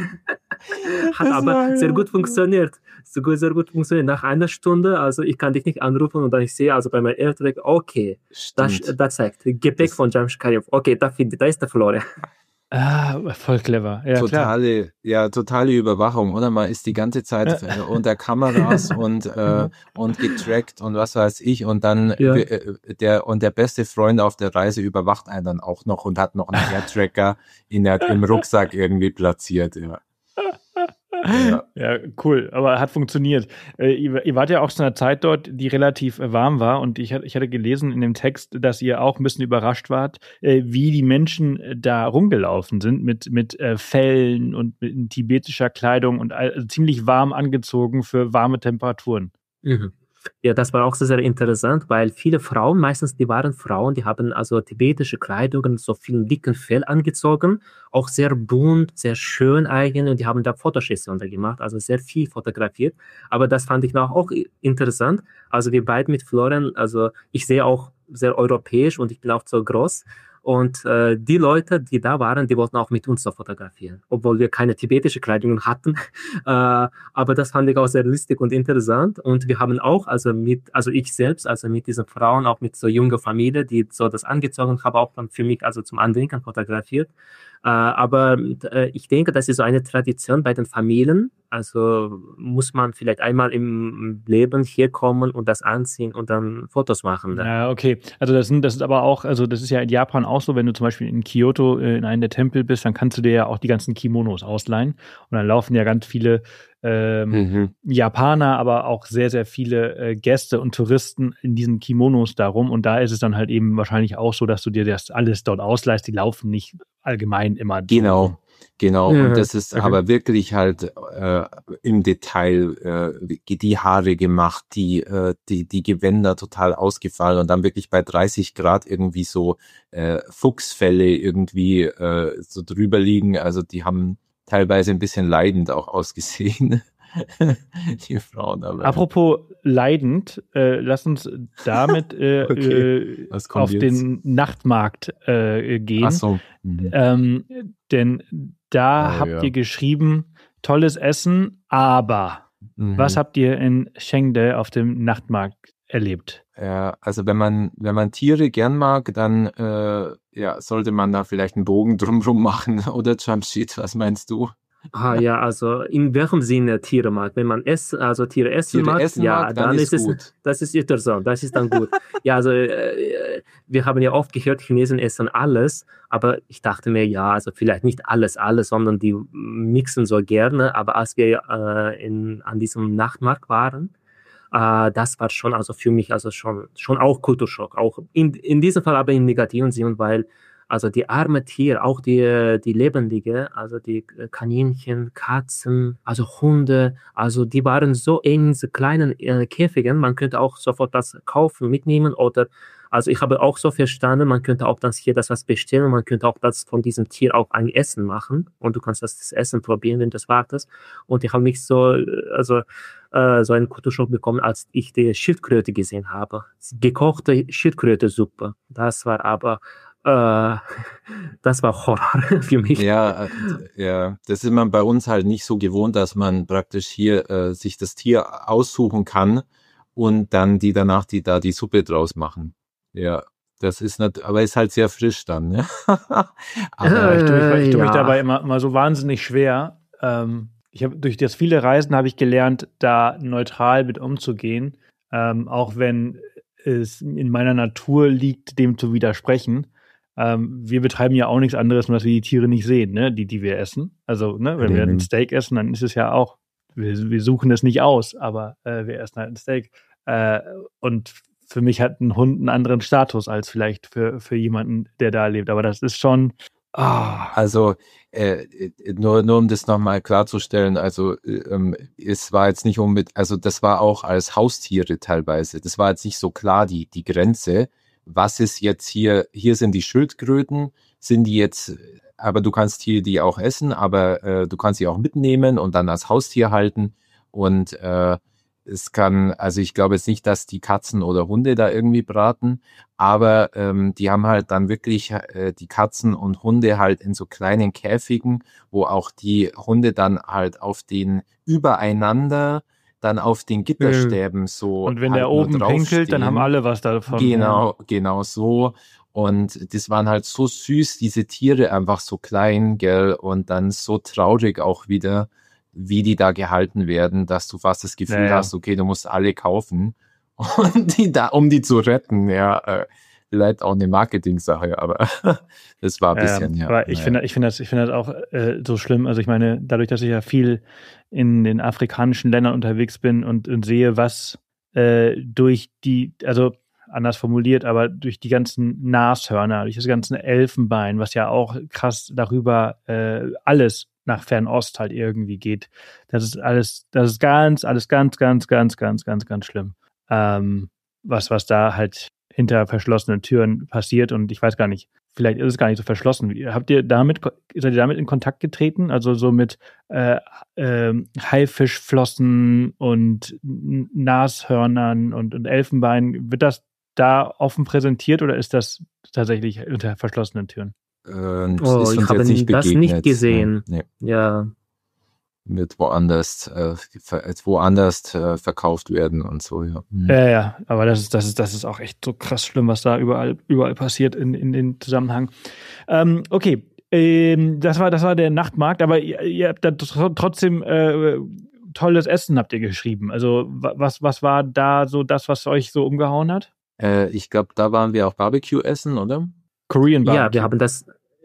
Hat aber sehr gut funktioniert. Sehr gut funktioniert. Nach einer Stunde, also ich kann dich nicht anrufen und dann ich sehe also bei meinem AirTracker, okay, das zeigt Gepäck von Jamshkarev. Okay, da ist der Florian. Voll clever. Ja, totale Überwachung, oder? Man ist die ganze Zeit unter Kameras und getrackt und was weiß ich und dann der beste Freund auf der Reise überwacht einen dann auch noch und hat noch einen Airtracker im Rucksack irgendwie platziert, ja. Ja, cool, aber hat funktioniert. Ihr wart ja auch zu einer Zeit dort, die relativ warm war und ich hatte gelesen in dem Text, dass ihr auch ein bisschen überrascht wart, wie die Menschen da rumgelaufen sind mit Fellen und mit tibetischer Kleidung und also ziemlich warm angezogen für warme Temperaturen. Mhm. Ja, das war auch sehr, sehr interessant, weil viele Frauen, meistens die waren Frauen, die haben also tibetische Kleidung, so viel dicken Fell angezogen, auch sehr bunt, sehr schön eigentlich und die haben da Fotosessionen gemacht, also sehr viel fotografiert, aber das fand ich auch interessant, also wir beide mit Florian, also ich sehe auch sehr europäisch und ich bin auch so groß. Und die Leute, die da waren, die wollten auch mit uns so fotografieren, obwohl wir keine tibetische Kleidung hatten. Aber das fand ich auch sehr lustig und interessant. Und wir haben auch, also ich selbst, also mit diesen Frauen, auch mit so junger Familie, die so das angezogen haben, auch dann für mich, also zum Andenken fotografiert. Aber ich denke, das ist so eine Tradition bei den Familien. Also muss man vielleicht einmal im Leben hier kommen und das anziehen und dann Fotos machen. Dann. Ja, okay. Also das ist aber auch, also das ist ja in Japan auch so, wenn du zum Beispiel in Kyoto in einem der Tempel bist, dann kannst du dir ja auch die ganzen Kimonos ausleihen. Und dann laufen ja ganz viele Japaner, aber auch sehr, sehr viele Gäste und Touristen in diesen Kimonos darum. Und da ist es dann halt eben wahrscheinlich auch so, dass du dir das alles dort ausleihst. Die laufen nicht allgemein immer. Genau. Ja, Und das ist aber wirklich halt im Detail die Haare gemacht, die Gewänder total ausgefallen und dann wirklich bei 30 Grad irgendwie so Fuchsfelle irgendwie so drüber liegen. Also die haben teilweise ein bisschen leidend auch ausgesehen, die Frauen. Aber apropos leidend, lass uns damit auf den Nachtmarkt gehen. Ach so. Denn da habt ihr geschrieben, tolles Essen, aber was habt ihr in Chengde auf dem Nachtmarkt erlebt? Ja, also wenn man Tiere gern mag, dann sollte man da vielleicht einen Bogen drumherum machen, oder Jamshid, was meinst du? Ja, also in welchem Sinne Tiere mag? Wenn man Tiere essen mag, dann ist es gut. Das ist interessant, das ist dann gut. Ja, also wir haben ja oft gehört, Chinesen essen alles, aber ich dachte mir, ja, also vielleicht nicht alles, sondern die mixen so gerne, aber als wir an diesem Nachtmarkt waren, das war schon also für mich also schon auch Kulturschock, auch in diesem Fall aber im negativen Sinn, weil also die arme Tiere, auch die lebendige, also die Kaninchen, Katzen, also Hunde, also die waren so in so kleinen Käfigen, man könnte auch sofort das kaufen, mitnehmen oder, also ich habe auch so verstanden, man könnte auch das was bestellen, man könnte auch das von diesem Tier auch ein Essen machen und du kannst das Essen probieren, wenn du das wartest. Und ich habe mich so einen Kulturschock bekommen, als ich die Schildkröte gesehen habe. Gekochte Schildkröte-Suppe. Das war aber das war Horror für mich. Ja, das ist man bei uns halt nicht so gewohnt, dass man praktisch hier sich das Tier aussuchen kann und dann danach die Suppe draus machen. Ja, das ist aber ist halt sehr frisch dann, ne? Aber ich tue mich dabei immer so wahnsinnig schwer. Durch das viele Reisen habe ich gelernt, da neutral mit umzugehen, auch wenn es in meiner Natur liegt, dem zu widersprechen. Wir betreiben ja auch nichts anderes, nur dass wir die Tiere nicht sehen, ne? Die wir essen. Also, ne, wenn wir ein Steak essen, dann ist es ja auch, wir suchen es nicht aus, aber wir essen halt ein Steak. Und für mich hat ein Hund einen anderen Status als vielleicht für jemanden, der da lebt. Aber das ist schon. Also nur um das nochmal klarzustellen, also es war jetzt nicht unbedingt, also das war auch als Haustiere teilweise. Das war jetzt nicht so klar die Grenze. Was ist jetzt hier sind die Schildkröten, sind die jetzt, aber du kannst hier die auch essen, aber du kannst sie auch mitnehmen und dann als Haustier halten und es kann, also ich glaube jetzt nicht, dass die Katzen oder Hunde da irgendwie braten, aber die haben halt dann wirklich die Katzen und Hunde halt in so kleinen Käfigen, wo auch die Hunde dann halt auf den übereinander dann auf den Gitterstäben so. Und wenn halt der oben pinkelt, dann haben alle was davon. Genau so. Und das waren halt so süß, diese Tiere einfach so klein, gell, und dann so traurig auch wieder, wie die da gehalten werden, dass du fast das Gefühl hast, okay, du musst alle kaufen und die da, um die zu retten, ja, vielleicht auch eine Marketing-Sache, aber das war ein bisschen, Aber ich finde das auch so schlimm. Also ich meine, dadurch, dass ich ja viel in den afrikanischen Ländern unterwegs bin und sehe, was durch die, also anders formuliert, aber durch die ganzen Nashörner, durch das ganze Elfenbein, was ja auch krass darüber alles nach Fernost halt irgendwie geht. Das ist ganz schlimm. Was da halt hinter verschlossenen Türen passiert und ich weiß gar nicht, vielleicht ist es gar nicht so verschlossen. Seid ihr damit in Kontakt getreten? Also so mit Haifischflossen und Nashörnern und Elfenbein. Wird das da offen präsentiert oder ist das tatsächlich hinter verschlossenen Türen? Ich habe das nicht gesehen. Nee. Ja. Wird woanders verkauft werden und so, ja. Ja, aber das ist auch echt so krass schlimm, was da überall passiert in den Zusammenhang. Okay, das war der Nachtmarkt, aber ihr habt da trotzdem tolles Essen habt ihr geschrieben. Also was war da so das, was euch so umgehauen hat? Ich glaube, da waren wir auch Barbecue essen, oder? Korean Barbecue. Ja, wir haben das,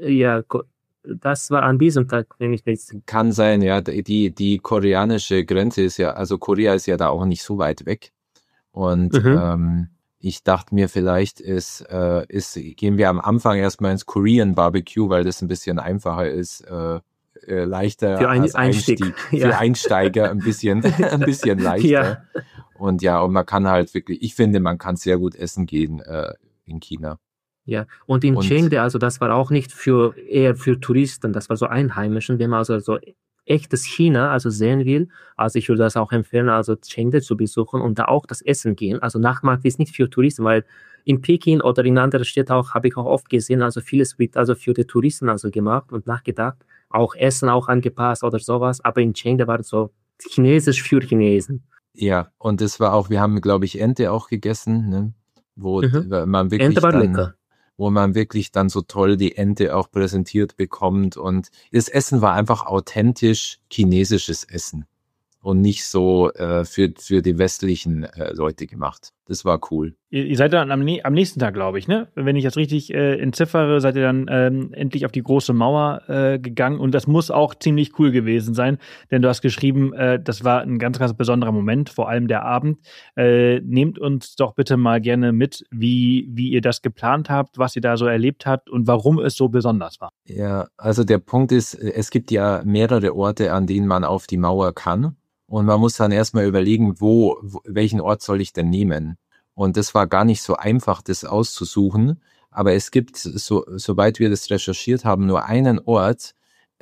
das war an diesem Tag, wenn ich nicht. Kann sein, ja. Die koreanische Grenze ist ja, also Korea ist ja da auch nicht so weit weg. Und ich dachte mir, vielleicht gehen wir am Anfang erstmal ins Korean Barbecue, weil das ein bisschen einfacher ist, leichter für als Einstieg. Für Einsteiger ein bisschen leichter. Ja. Und man kann halt wirklich, ich finde, man kann sehr gut essen gehen in China. Ja, und in Chengde, also das war auch nicht eher für Touristen, das war so Einheimischen, wenn man also so echtes China also sehen will, also ich würde das auch empfehlen, also Chengde zu besuchen und da auch das Essen gehen. Also Nachtmarkt ist nicht für Touristen, weil in Peking oder in anderen Städten auch, habe ich auch oft gesehen, also vieles wird also für die Touristen also gemacht und nachgedacht, auch Essen auch angepasst oder sowas, aber in Chengde war es so Chinesisch für Chinesen. Ja, und das war auch, wir haben, glaube ich, Ente auch gegessen, ne? Wo man wirklich Ente war lecker. Wo man wirklich dann so toll die Ente auch präsentiert bekommt. Und das Essen war einfach authentisch chinesisches Essen und nicht so für die westlichen Leute gemacht. Das war cool. Ihr seid dann am nächsten Tag, glaube ich, ne? Wenn ich das richtig entziffere, seid ihr dann endlich auf die große Mauer gegangen und das muss auch ziemlich cool gewesen sein, denn du hast geschrieben, das war ein ganz, ganz besonderer Moment, vor allem der Abend. Nehmt uns doch bitte mal gerne mit, wie ihr das geplant habt, was ihr da so erlebt habt und warum es so besonders war. Ja, also der Punkt ist, es gibt ja mehrere Orte, an denen man auf die Mauer kann. Und man muss dann erstmal überlegen, welchen Ort soll ich denn nehmen? Und das war gar nicht so einfach, das auszusuchen. Aber es gibt, soweit wir das recherchiert haben, nur einen Ort,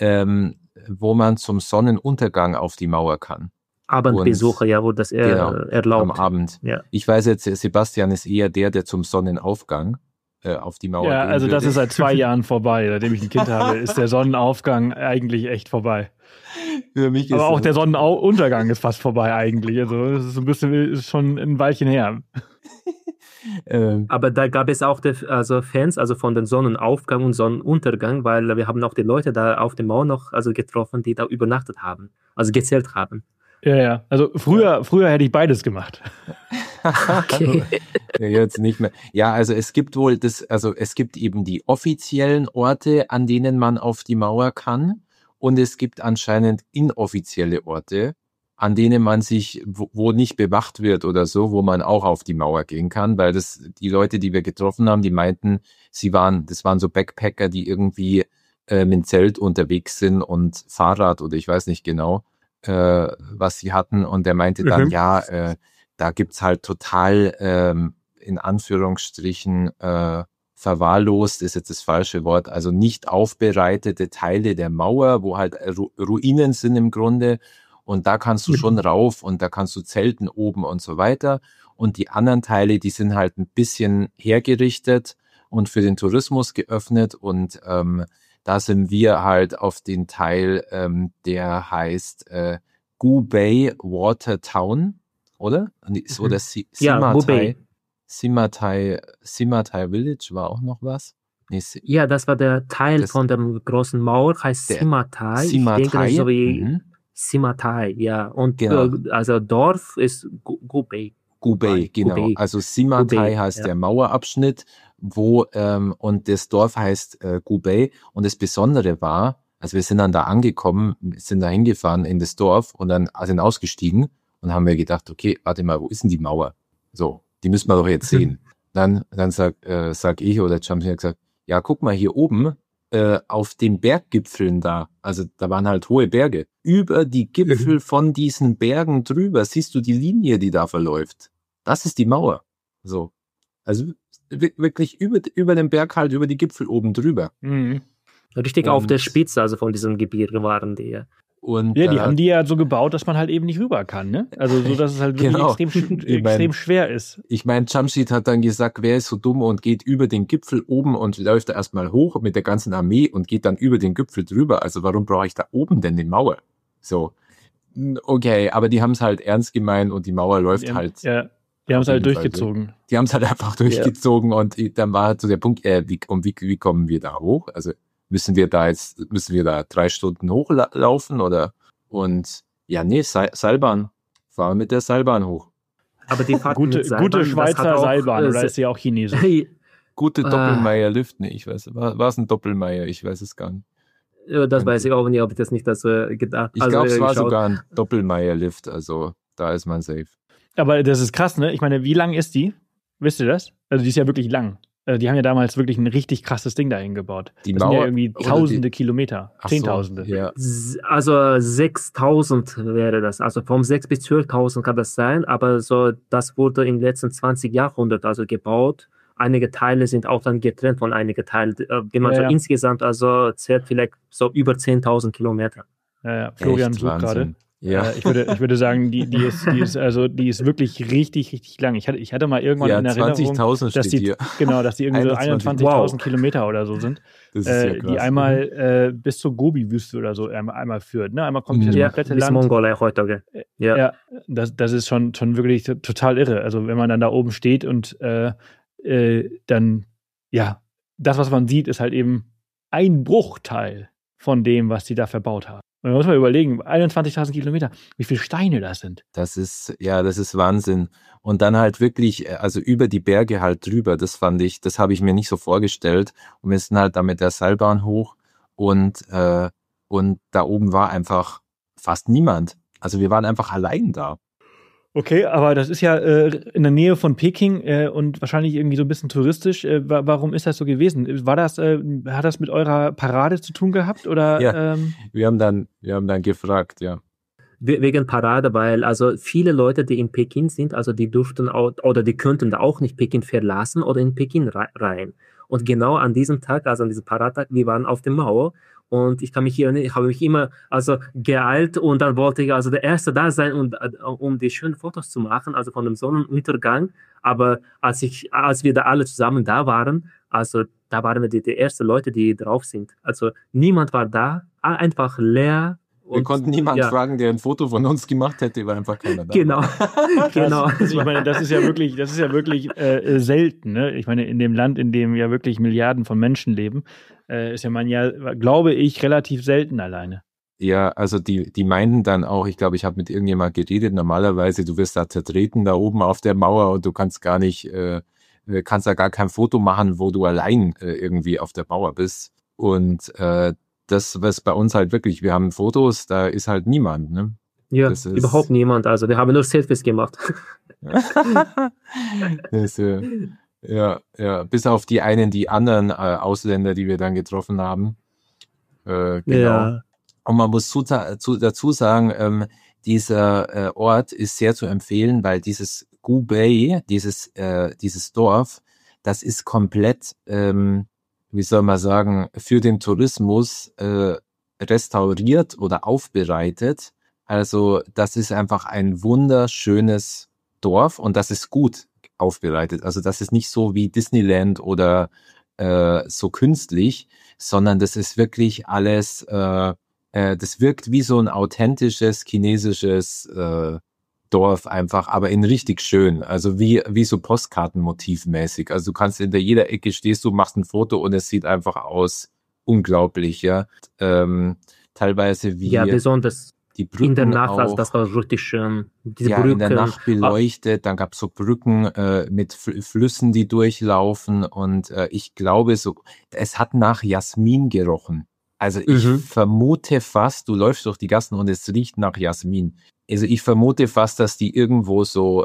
wo man zum Sonnenuntergang auf die Mauer kann. Abendbesucher, ja, wo das erlaubt. Am Abend. Ja. Ich weiß jetzt, Sebastian ist eher der zum Sonnenaufgang auf die Mauer Ja, gehen also das würde. ist seit 2 Jahren vorbei. Seitdem ich ein Kind habe, ist der Sonnenaufgang eigentlich echt vorbei. Für mich ist aber auch der Sonnenuntergang ist fast vorbei eigentlich. Also das ist ist schon ein Weilchen her. Aber da gab es auch Fans, also von den Sonnenaufgang und Sonnenuntergang, weil wir haben auch die Leute da auf der Mauer noch getroffen, die da übernachtet haben, also gezählt haben. Ja. Also früher hätte ich beides gemacht. Okay. Jetzt nicht mehr. Ja, also es gibt eben die offiziellen Orte, an denen man auf die Mauer kann. Und es gibt anscheinend inoffizielle Orte, an denen man sich, wo nicht bewacht wird oder so, wo man auch auf die Mauer gehen kann, weil die Leute, die wir getroffen haben, die meinten, das waren so Backpacker, die irgendwie mit dem Zelt unterwegs sind und Fahrrad oder ich weiß nicht genau, was sie hatten. Und der meinte dann, da gibt's halt total, in Anführungsstrichen, verwahrlost ist jetzt das falsche Wort, also nicht aufbereitete Teile der Mauer, wo halt Ruinen sind im Grunde. Und da kannst du schon rauf und da kannst du zelten oben und so weiter. Und die anderen Teile, die sind halt ein bisschen hergerichtet und für den Tourismus geöffnet. Und da sind wir halt auf den Teil, der heißt Gubei Water Town, oder? Oder Simatai Village war auch noch was? Nee, Ja, das war der Teil von der großen Mauer, heißt Simatai. Ich denke, das ist so wie Simatai, ja. Und genau. Also Dorf ist Gubei. Gubei, genau. Gubei. Also Simatai heißt der Mauerabschnitt, und das Dorf heißt Gubei. Und das Besondere war, also wir sind dann da angekommen, sind da hingefahren in das Dorf und dann sind ausgestiegen und haben wir gedacht, okay, warte mal, wo ist denn die Mauer? So, die müssen wir doch jetzt sehen. Dann sag ich oder Chamsi hat gesagt, ja, guck mal hier oben auf den Berggipfeln da, also da waren halt hohe Berge. Über die Gipfel von diesen Bergen drüber siehst du die Linie, die da verläuft. Das ist die Mauer. So, also wirklich über den Berg halt, über die Gipfel oben drüber. Mhm. Richtig auf der Spitze, also von diesem Gebirge waren die. Und, die haben die ja so gebaut, dass man halt eben nicht rüber kann, ne? Also so, dass es halt wirklich extrem schwer ist. Ich meine, Jamshid hat dann gesagt, wer ist so dumm und geht über den Gipfel oben und läuft da erstmal hoch mit der ganzen Armee und geht dann über den Gipfel drüber. Also warum brauche ich da oben denn die Mauer? So, okay, aber die haben es halt ernst gemeint und die Mauer läuft halt. Ja, die haben es halt durchgezogen. Die haben es halt einfach durchgezogen und dann war halt so der Punkt, wie kommen wir da hoch? Also müssen wir da 3 Stunden hochlaufen oder? Und ja, nee, Seilbahn. Fahren mit der Seilbahn hoch. Aber die Fahrt gute Schweizer Seilbahn, oder ist sie auch chinesisch? Gute Doppelmeier-Lift, nee, ich weiß, war es ein Doppelmeier? Ich weiß es gar nicht. Das weiß ich auch nicht, ob ich das nicht gedacht habe. Ich glaube, es war sogar ein Doppelmeier-Lift, also da ist man safe. Aber das ist krass, ne? Ich meine, wie lang ist die? Wisst ihr das? Also die ist ja wirklich lang. Die haben ja damals wirklich ein richtig krasses Ding dahin gebaut. Die das Mauer, sind ja irgendwie tausende Kilometer, Zehntausende. So, ja. Also 6.000 wäre das. Also vom 6.000 bis 12.000 kann das sein, aber so das wurde im letzten 20 Jahrhundert also gebaut. Einige Teile sind auch dann getrennt von einigen Teilen. Insgesamt also zählt vielleicht so über 10.000 Kilometer. Ja, Florian sucht gerade. Ja. Ich würde sagen, die ist wirklich richtig, richtig lang. Ich hatte mal irgendwann in Erinnerung, 20.000 dass die irgendwie so 21.000 Kilometer oder so sind, das ist ja krass. die einmal bis zur Gobi-Wüste oder so einmal führt. Ne? Einmal kommt das komplette Land. Bis Mongolei heute. Ja, das ist schon wirklich total irre. Also wenn man dann da oben steht und dann, ja, das, was man sieht, ist halt eben ein Bruchteil von dem, was die da verbaut haben. Und da muss man überlegen, 21.000 Kilometer, wie viele Steine das sind. Das ist Wahnsinn. Und dann halt wirklich, also über die Berge halt drüber, das habe ich mir nicht so vorgestellt. Und wir sind halt da mit der Seilbahn hoch und da oben war einfach fast niemand. Also wir waren einfach allein da. Okay, aber das ist ja in der Nähe von Peking und wahrscheinlich irgendwie so ein bisschen touristisch. Warum ist das so gewesen? Hat das mit eurer Parade zu tun gehabt? Oder, ja, wir haben dann gefragt, ja. Wegen Parade, weil also viele Leute, die in Peking sind, also die durften auch, oder die könnten da auch nicht Peking verlassen oder in Peking rein. Und genau an diesem Tag, also an diesem Paradetag, wir waren auf der Mauer. Und ich habe mich immer also geeilt und dann wollte ich also der Erste da sein, um die schönen Fotos zu machen, also von dem Sonnenuntergang. Aber als wir da alle zusammen da waren, also da waren wir die ersten Leute, die drauf sind. Also niemand war da, einfach leer. Wir konnten niemanden fragen, der ein Foto von uns gemacht hätte, weil einfach keiner da war. Genau. Also ich meine, das ist ja wirklich selten. Ne? Ich meine, in dem Land, in dem ja wirklich Milliarden von Menschen leben, ist ja man ja, glaube ich, relativ selten alleine. Ja, also die meinten dann auch, ich glaube, ich habe mit irgendjemand geredet, normalerweise, du wirst da zertreten da oben auf der Mauer und du kannst gar nicht, kannst da gar kein Foto machen, wo du allein irgendwie auf der Mauer bist. Und das, was bei uns halt wirklich, wir haben Fotos, da ist halt niemand, ne? Ja, Das überhaupt ist, niemand. Also die haben nur Selfies gemacht. das, ja, bis auf die anderen Ausländer, die wir dann getroffen haben. Genau. Ja. Und man muss dazu sagen, dieser Ort ist sehr zu empfehlen, weil dieses Gubei, dieses Dorf, das ist komplett, wie soll man sagen, für den Tourismus restauriert oder aufbereitet. Also das ist einfach ein wunderschönes Dorf und das ist gut aufbereitet. Also das ist nicht so wie Disneyland oder so künstlich, sondern das ist wirklich alles, das wirkt wie so ein authentisches chinesisches Dorf einfach, aber in richtig schön. Also wie so Postkartenmotivmäßig. Also du kannst hinter jeder Ecke stehst du, machst ein Foto und es sieht einfach aus unglaublich, ja. Teilweise Ja, wie besonders die in der Brücken Nacht, also das auch, war richtig schön. Diese ja, in der Brücken. Nacht beleuchtet, dann gab's so Brücken mit Flüssen, die durchlaufen und ich glaube so, es hat nach Jasmin gerochen. Also ich vermute fast, du läufst durch die Gassen und es riecht nach Jasmin. Also ich vermute fast, dass die irgendwo so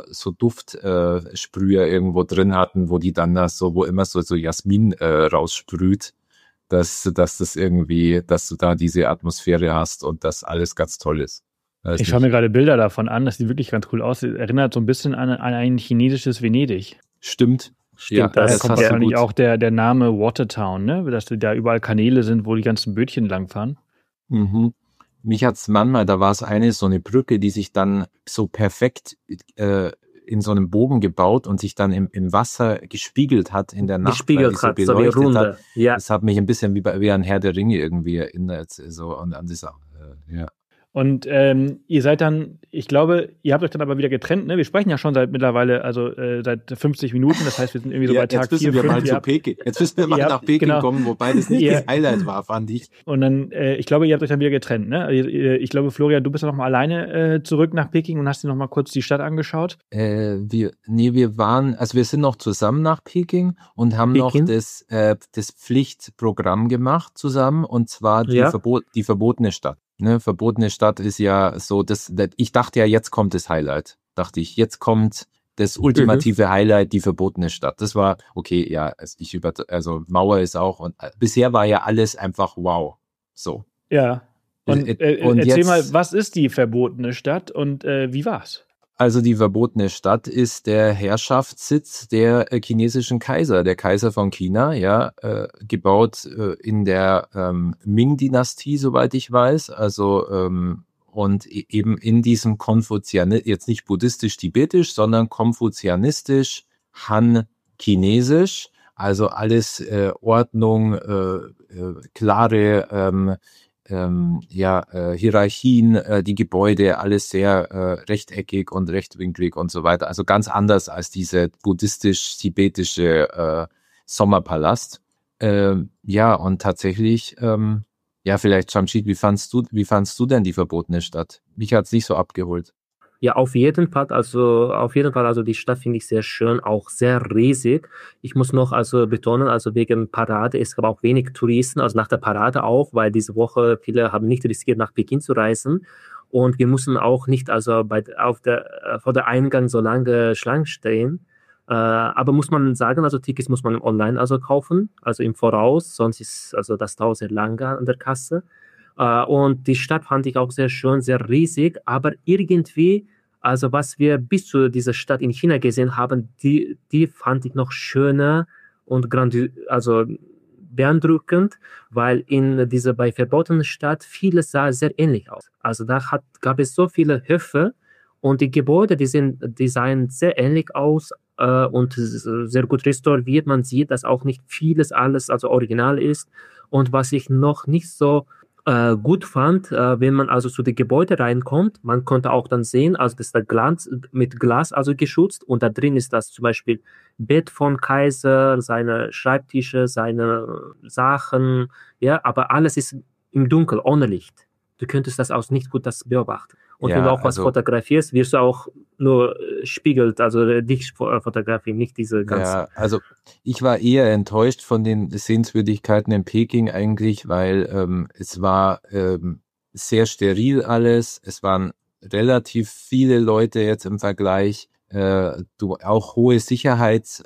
Duftsprüher irgendwo drin hatten, wo die dann das so, wo immer so Jasmin raussprüht, dass das irgendwie, dass du da diese Atmosphäre hast und das alles ganz toll ist. Weiß Ich schaue mir nicht. gerade Bilder davon an, das sieht wirklich ganz cool aus. Erinnert so ein bisschen an ein chinesisches Venedig. Stimmt. Ja, Stimmt, Daher das kommt hast du wahrscheinlich gut. auch der Name Watertown, ne? Dass da überall Kanäle sind, wo die ganzen Bötchen langfahren. Mhm. Mich hat's manchmal, da war es so eine Brücke, die sich dann so perfekt in so einem Bogen gebaut und sich dann im Wasser gespiegelt hat in der Nacht, weil die gespiegelt so hat, so wie beleuchtet hat. Runde. Ja. Das hat mich ein bisschen wie an Herr der Ringe irgendwie erinnert, so an dieser, ja. Und ihr seid dann, ich glaube, ihr habt euch dann aber wieder getrennt, ne? Wir sprechen ja schon seit mittlerweile, also seit 50 Minuten, das heißt, wir sind irgendwie so Ja, bei Tag jetzt müssen 4, wir 5. mal zu Peking. Jetzt müssen wir mal nach Peking genau. kommen, wobei das nicht Ja. das Highlight war, fand ich. Und dann, ich glaube, ihr habt euch dann wieder getrennt, ne? Ich glaube, Florian, du bist dann noch mal alleine zurück nach Peking und hast dir noch mal kurz die Stadt angeschaut. Wir waren, also wir sind noch zusammen nach Peking und haben noch Peking. das Pflichtprogramm gemacht zusammen, und zwar Ja. die verbotene Stadt. Ne, verbotene Stadt ist ja so, ich dachte ja, jetzt kommt das Highlight. Dachte ich, jetzt kommt das ultimative Highlight, die verbotene Stadt. Das war, okay, ja, also Mauer ist auch, und bisher war ja alles einfach wow. So. Ja. Und Und erzähl jetzt, mal, was ist die verbotene Stadt und wie war's? also die verbotene Stadt ist der Herrschaftssitz der chinesischen Kaiser, der Kaiser von China, ja, gebaut in der Ming-Dynastie, soweit ich weiß. Also und eben in diesem jetzt nicht buddhistisch-tibetisch, sondern konfuzianistisch, Han-chinesisch. Also alles Ordnung, klare Hierarchien, die Gebäude, alles sehr rechteckig und rechtwinklig und so weiter. Also ganz anders als diese buddhistisch-tibetische Sommerpalast. Ja, und tatsächlich, ja, vielleicht, Jamshid, wie fandst du denn die verbotene Stadt? Mich hat's nicht so abgeholt. Ja, auf jeden Fall, also die Stadt finde ich sehr schön, auch sehr riesig. Ich muss noch also betonen, also wegen Parade, es gab auch wenig Touristen, also nach der Parade auch, weil diese Woche viele haben nicht riskiert, nach Peking zu reisen. Und wir mussten auch nicht also vor der Eingang so lange Schlange stehen. Aber muss man sagen, also Tickets muss man online also kaufen, also im Voraus, sonst ist also das dauert sehr lange an der Kasse. Und die Stadt fand ich auch sehr schön, sehr riesig, aber irgendwie, also was wir bis zu dieser Stadt in China gesehen haben, die fand ich noch schöner und also beeindruckend, weil in dieser bei verbotenen Stadt vieles sah sehr ähnlich aus. Also gab es so viele Höfe und die Gebäude, die sahen sehr ähnlich aus und sehr gut restauriert. Man sieht, dass auch nicht vieles alles also original ist. Und was ich noch nicht so gut fand, wenn man also zu den Gebäuden reinkommt, man konnte auch dann sehen, also das ist der Glas mit Glas also geschützt und da drin ist das zum Beispiel Bett von Kaiser, seine Schreibtische, seine Sachen, ja, aber alles ist im Dunkeln, ohne Licht. du könntest das auch nicht gut das beobachten. Und Ja, wenn du auch was also fotografierst, wirst du auch nur spiegelt, also dich fotografieren, nicht diese ganzen. ja, also ich war eher enttäuscht von den Sehenswürdigkeiten in Peking eigentlich, weil es war sehr steril alles. Es waren relativ viele Leute jetzt im Vergleich. Du auch hohe Sicherheits,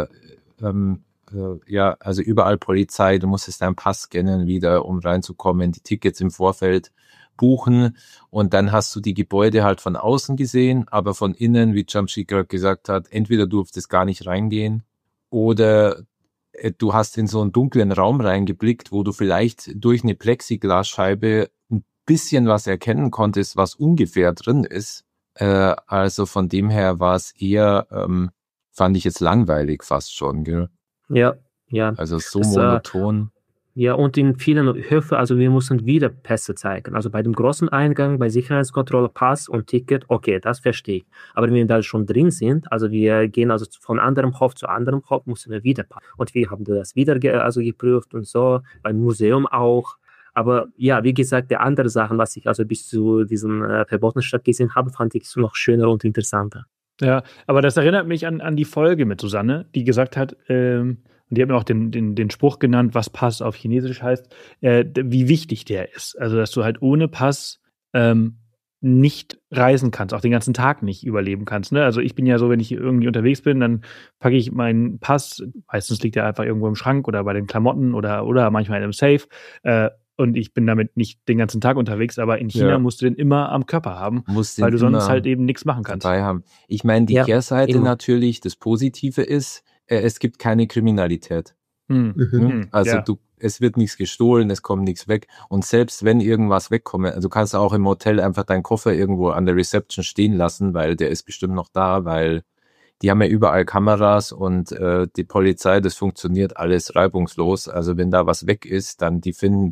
ja, also überall Polizei. Du musstest deinen Pass scannen wieder, um reinzukommen. Die Tickets im Vorfeld buchen. Und dann hast du die Gebäude halt von außen gesehen, aber von innen, wie Jamshid gerade gesagt hat, entweder du durftest gar nicht reingehen oder du hast in so einen dunklen Raum reingeblickt, wo du vielleicht durch eine Plexiglasscheibe ein bisschen was erkennen konntest, was ungefähr drin ist. Also von dem her war es eher, fand ich jetzt langweilig fast schon, gell? Ja, ja. Also so Das, monoton. ja, und in vielen Höfen, also wir mussten wieder Pässe zeigen. Also bei dem großen Eingang, bei Sicherheitskontrolle, Pass und Ticket, okay, das verstehe ich. Aber wenn wir da schon drin sind, also wir gehen also von anderem Hof zu anderem Hof, mussten wir wieder Pass. Und wir haben das wieder also geprüft und so, beim Museum auch. Aber ja, wie gesagt, die andere Sachen, was ich also bis zu diesem verbotenen Stadt gesehen habe, fand ich noch schöner und interessanter. Ja, aber das erinnert mich an die Folge mit Susanne, die gesagt hat, und die hat mir auch den Spruch genannt, was Pass auf Chinesisch heißt, wie wichtig der ist. Also, dass du halt ohne Pass nicht reisen kannst, auch den ganzen Tag nicht überleben kannst. Ne? Also ich bin ja so, wenn ich irgendwie unterwegs bin, dann packe ich meinen Pass, meistens liegt der einfach irgendwo im Schrank oder bei den Klamotten oder manchmal in einem Safe, und ich bin damit nicht den ganzen Tag unterwegs, aber in China musst du den immer am Körper haben, weil du sonst halt eben nichts machen kannst. Dabei haben. Ich meine, die Kehrseite natürlich, das Positive ist, es gibt keine Kriminalität. Also es wird nichts gestohlen, es kommt nichts weg. Und selbst wenn irgendwas wegkommt, also du kannst auch im Hotel einfach deinen Koffer irgendwo an der Reception stehen lassen, weil der ist bestimmt noch da, weil die haben ja überall Kameras und die Polizei, das funktioniert alles reibungslos. Also wenn da was weg ist, dann die finden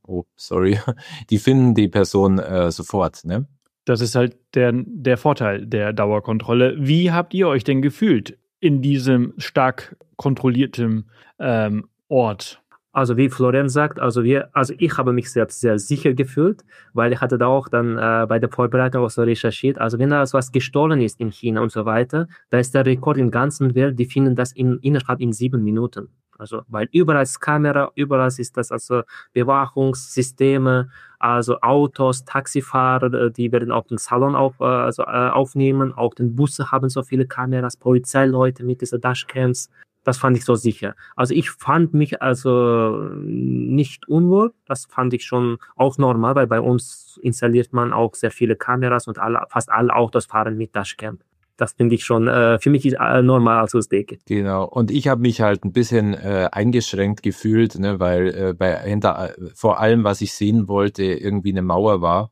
die Person sofort, ne? Das ist halt der Vorteil der Dauerkontrolle. Wie habt ihr euch denn gefühlt in diesem stark kontrollierten Ort? Also wie Florian sagt, also ich habe mich selbst sehr sicher gefühlt, weil ich hatte da auch dann bei der Vorbereitung auch so recherchiert. Also wenn da was gestohlen ist in China und so weiter, da ist der Rekord in der ganzen Welt, die finden das innerhalb in 7 Minuten. Also weil überall ist Kamera, überall ist das also Bewachungssysteme, also Autos, Taxifahrer, die werden auch den Salon aufnehmen, auch den Busse haben so viele Kameras, Polizeileute mit diesen Dashcams. Das fand ich so sicher. Also ich fand mich also nicht unwohl. Das fand ich schon auch normal, weil bei uns installiert man auch sehr viele Kameras und fast alle Autos fahren mit Dashcam. Das finde ich schon, für mich ist normal als Usbeke. Genau. Und ich habe mich halt ein bisschen eingeschränkt gefühlt, ne, weil vor allem, was ich sehen wollte, irgendwie eine Mauer war.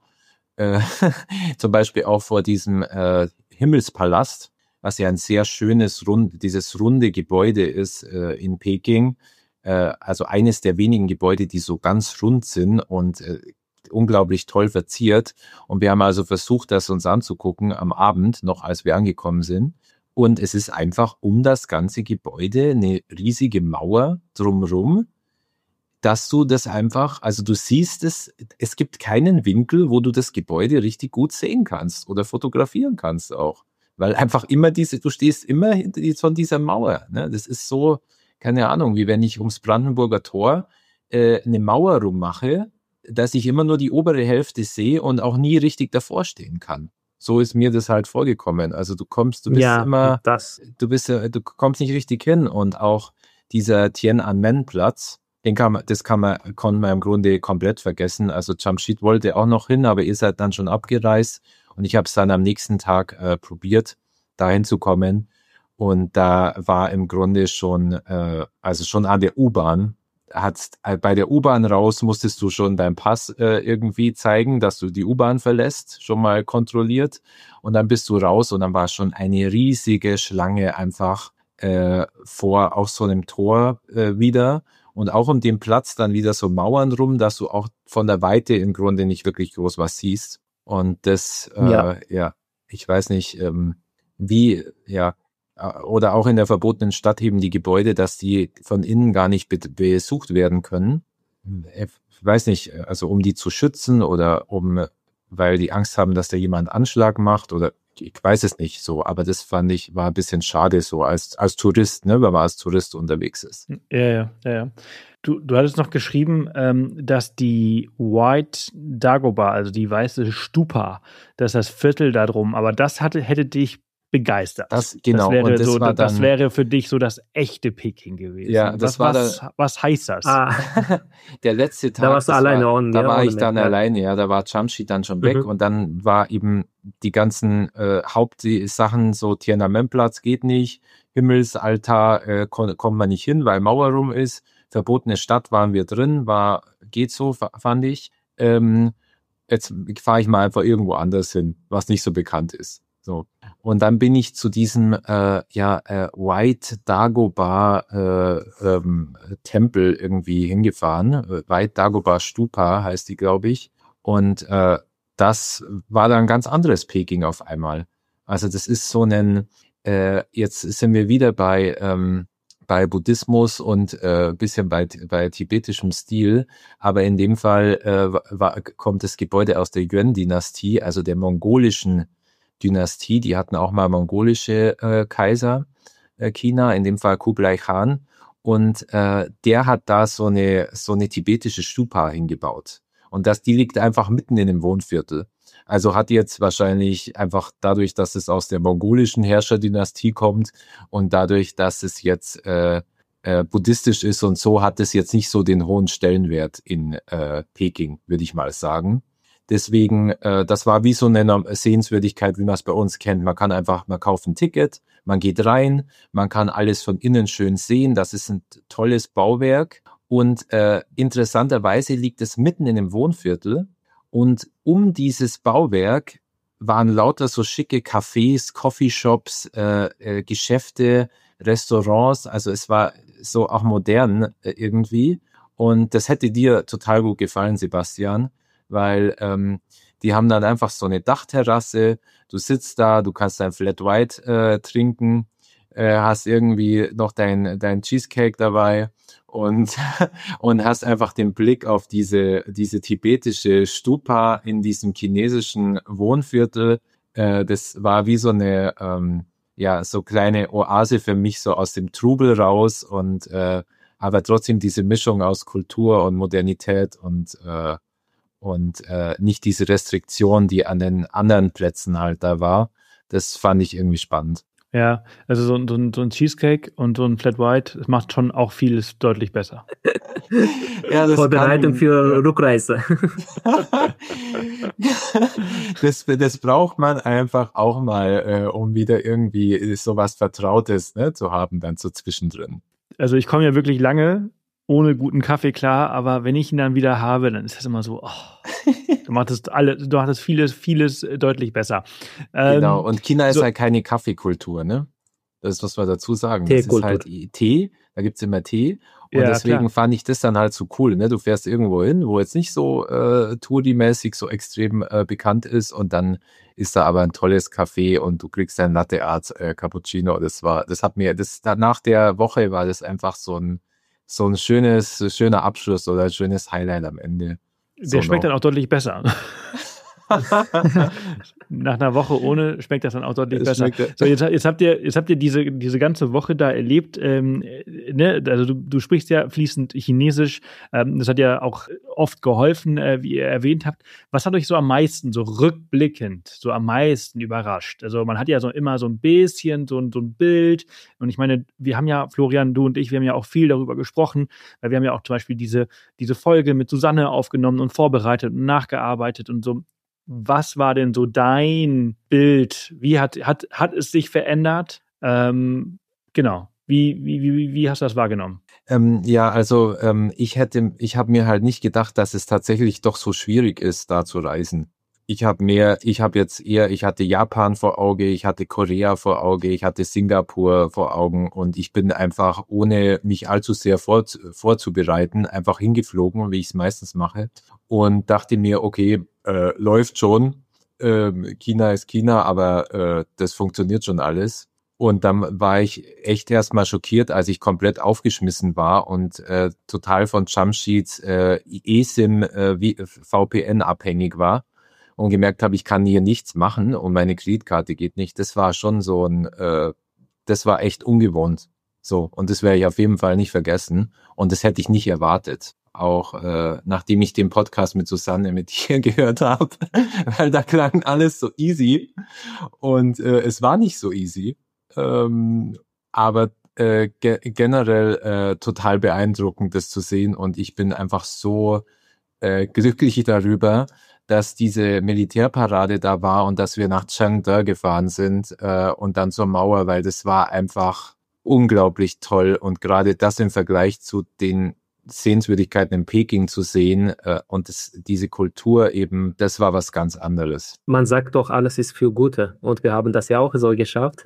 Zum Beispiel auch vor diesem Himmelspalast, was ja ein sehr schönes, dieses runde Gebäude ist in Peking. Also eines der wenigen Gebäude, die so ganz rund sind und unglaublich toll verziert. Und wir haben also versucht, das uns anzugucken am Abend, noch als wir angekommen sind. Und es ist einfach um das ganze Gebäude eine riesige Mauer drumherum, dass du das einfach, also du siehst es gibt keinen Winkel, wo du das Gebäude richtig gut sehen kannst oder fotografieren kannst auch. Weil einfach immer du stehst immer hinter von dieser Mauer. Ne? Das ist so, keine Ahnung, wie wenn ich ums Brandenburger Tor eine Mauer rummache, dass ich immer nur die obere Hälfte sehe und auch nie richtig davor stehen kann. So ist mir das halt vorgekommen. Also du kommst nicht richtig hin. Und auch dieser Tiananmen-Platz, konnte man im Grunde komplett vergessen. Also Jamshid wollte auch noch hin, aber ihr seid dann schon abgereist. Und ich habe es dann am nächsten Tag probiert, dahin zu kommen. Und da war im Grunde schon, also schon an der U-Bahn, bei der U-Bahn raus musstest du schon deinen Pass irgendwie zeigen, dass du die U-Bahn verlässt, schon mal kontrolliert. Und dann bist du raus und dann war schon eine riesige Schlange einfach vor auch so einem Tor wieder. Und auch um den Platz dann wieder so Mauern rum, dass du auch von der Weite im Grunde nicht wirklich groß was siehst. Und das, ich weiß nicht, oder auch in der verbotenen Stadt eben die Gebäude, dass die von innen gar nicht besucht werden können, ich weiß nicht, also um die zu schützen oder weil die Angst haben, dass da jemand Anschlag macht oder ich weiß es nicht so, aber das fand ich, war ein bisschen schade so als Tourist, ne, wenn man als Tourist unterwegs ist. Ja. Du hattest noch geschrieben, dass die White Dagobah, also die weiße Stupa, dass das Viertel da drum, aber das hätte dich begeistert. Genau. Das wäre für dich so das echte Peking gewesen. Ja, was heißt das? Der letzte Tag, da warst du alleine. Da war ich dann alleine, ja, da war Jamshid dann schon weg und dann war eben die ganzen Hauptsachen, so Tiananmenplatz geht nicht, Himmelsaltar kommt man nicht hin, weil Mauer rum ist, verbotene Stadt waren wir drin, geht so, fand ich. Jetzt fahre ich mal einfach irgendwo anders hin, was nicht so bekannt ist. So. Und dann bin ich zu diesem White Dagobah Tempel irgendwie hingefahren. White Dagobah Stupa heißt die, glaube ich. Und das war dann ein ganz anderes Peking auf einmal. Also das ist so jetzt sind wir wieder bei Buddhismus und bisschen bei tibetischem Stil, aber in dem Fall kommt das Gebäude aus der Yuan-Dynastie, also der mongolischen Dynastie, die hatten auch mal mongolische Kaiser, China, in dem Fall Kublai Khan, und der hat da so eine tibetische Stupa hingebaut. Und die liegt einfach mitten in dem Wohnviertel. Also hat jetzt wahrscheinlich einfach dadurch, dass es aus der mongolischen Herrscherdynastie kommt und dadurch, dass es jetzt buddhistisch ist und so, hat es jetzt nicht so den hohen Stellenwert in Peking, würde ich mal sagen. Deswegen, das war wie so eine Sehenswürdigkeit, wie man es bei uns kennt. Man kauft ein Ticket, man geht rein, man kann alles von innen schön sehen. Das ist ein tolles Bauwerk und interessanterweise liegt es mitten in dem Wohnviertel und um dieses Bauwerk waren lauter so schicke Cafés, Coffeeshops, Geschäfte, Restaurants. Also es war so auch modern irgendwie und das hätte dir total gut gefallen, Sebastian. Weil die haben dann einfach so eine Dachterrasse, du sitzt da, du kannst dein Flat White trinken, hast irgendwie noch dein Cheesecake dabei und hast einfach den Blick auf diese tibetische Stupa in diesem chinesischen Wohnviertel. Das war wie so eine so kleine Oase für mich, so aus dem Trubel raus und aber trotzdem diese Mischung aus Kultur und Modernität und nicht diese Restriktion, die an den anderen Plätzen halt da war. Das fand ich irgendwie spannend. Ja, also so ein Cheesecake und so ein Flat White, das macht schon auch vieles deutlich besser. Ja, Vorbereitung für Rückreise. Das braucht man einfach auch mal, um wieder irgendwie sowas Vertrautes, ne, zu haben, dann so zwischendrin. Also ich komme ja wirklich lange ohne guten Kaffee klar, aber wenn ich ihn dann wieder habe, dann ist das immer so, du machtest vieles deutlich besser. Genau, und China ist halt keine Kaffeekultur, ne? Das ist, was wir dazu sagen. Das ist halt Tee, da gibt's immer Tee. Und deswegen fand ich das dann halt so cool, ne? Du fährst irgendwo hin, wo jetzt nicht so Touri-mäßig so extrem bekannt ist und dann ist da aber ein tolles Café und du kriegst dein Latte Art Cappuccino. Nach der Woche war das einfach so ein schöner Abschluss oder ein schönes Highlight am Ende. Der schmeckt dann auch deutlich besser. Nach einer Woche ohne schmeckt das dann auch deutlich besser. So, jetzt habt ihr diese ganze Woche da erlebt, ne? Also du sprichst ja fließend Chinesisch, das hat ja auch oft geholfen, wie ihr erwähnt habt. Was hat euch so am meisten, so rückblickend, überrascht? Also man hat ja immer so ein bisschen so ein Bild und ich meine, wir haben ja, Florian, du und ich, wir haben ja auch viel darüber gesprochen, weil wir haben ja auch zum Beispiel diese Folge mit Susanne aufgenommen und vorbereitet und nachgearbeitet und so. Was war denn so dein Bild? Wie hat es sich verändert? Genau. Wie hast du das wahrgenommen? Ich habe mir halt nicht gedacht, dass es tatsächlich doch so schwierig ist, da zu reisen. Ich hatte Japan vor Auge, ich hatte Korea vor Auge, ich hatte Singapur vor Augen und ich bin einfach, ohne mich allzu sehr vorzubereiten, einfach hingeflogen, wie ich es meistens mache und dachte mir, okay, läuft schon, China ist China, aber das funktioniert schon alles. Und dann war ich echt erstmal schockiert, als ich komplett aufgeschmissen war und total von Jumpsheets eSIM VPN abhängig war und gemerkt habe, ich kann hier nichts machen und meine Kreditkarte geht nicht. Das war schon so das war echt ungewohnt. So, und das werde ich auf jeden Fall nicht vergessen. Und das hätte ich nicht erwartet. Auch nachdem ich den Podcast mit Susanne, mit dir gehört habe, weil da klang alles so easy. Und es war nicht so easy. Aber generell total beeindruckend, das zu sehen. Und ich bin einfach so glücklich darüber, dass diese Militärparade da war und dass wir nach Changde gefahren sind und dann zur Mauer, weil das war einfach unglaublich toll. Und gerade das im Vergleich zu den Sehenswürdigkeiten in Peking zu sehen und diese Kultur eben, das war was ganz anderes. Man sagt doch, alles ist für Gute und wir haben das ja auch so geschafft.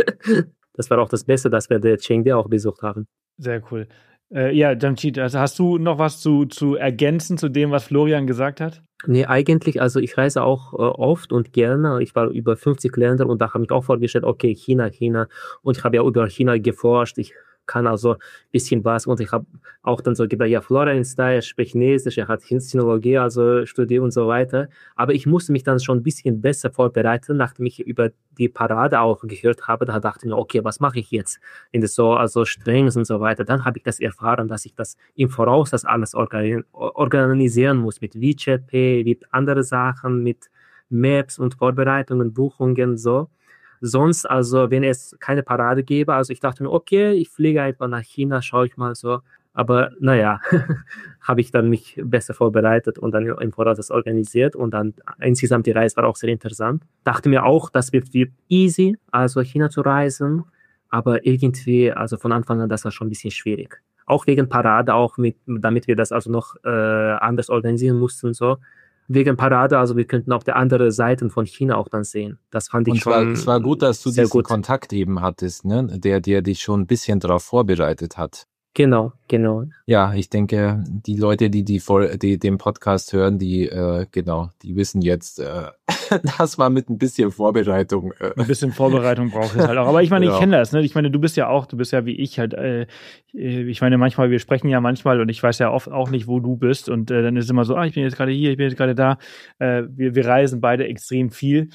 Das war auch das Beste, dass wir die Chengde auch besucht haben. Sehr cool. Ja, Jamshid, also hast du noch was zu ergänzen zu dem, was Florian gesagt hat? Nee, eigentlich, also ich reise auch oft und gerne. Ich war über 50 Länder und da habe ich auch vorgestellt, okay, China. Und ich habe ja über China geforscht. Ich kann also ein bisschen was und ich habe auch dann so gedacht, ja, Florian ist da, er spricht Chinesisch, er hat Sinologie, also studiert und so weiter. Aber ich musste mich dann schon ein bisschen besser vorbereiten, nachdem ich über die Parade auch gehört habe. Da dachte ich mir, okay, was mache ich jetzt in das so, also Strings und so weiter. Dann habe ich das erfahren, dass ich das im Voraus das alles organisieren muss mit WeChat Pay, mit andere Sachen, mit Maps und Vorbereitungen, Buchungen, so. Sonst, also wenn es keine Parade gäbe, also ich dachte mir, okay, ich fliege einfach nach China, schaue ich mal so. Aber naja, habe ich dann mich besser vorbereitet und dann im Voraus das organisiert und dann insgesamt die Reise war auch sehr interessant. Dachte mir auch, das wird easy, also China zu reisen, aber irgendwie, also von Anfang an, das war schon ein bisschen schwierig. Auch wegen Parade, auch damit wir das also noch anders organisieren mussten, so. Wegen Parade, also wir könnten auch die andere Seiten von China auch dann sehen. Das fand ich schon. Es war gut, dass du diesen Kontakt eben hattest, ne? Der dich schon ein bisschen darauf vorbereitet hat. Genau. Ja, ich denke, die Leute, die den Podcast hören, die wissen jetzt, das war mit ein bisschen Vorbereitung. Ein bisschen Vorbereitung braucht es halt auch. Aber ich meine, ich kenne das, ne? Ich meine, du bist ja wie ich halt, ich meine, manchmal, wir sprechen ja manchmal und ich weiß ja oft auch nicht, wo du bist und dann ist es immer so, ich bin jetzt gerade hier, ich bin jetzt gerade da. Wir reisen beide extrem viel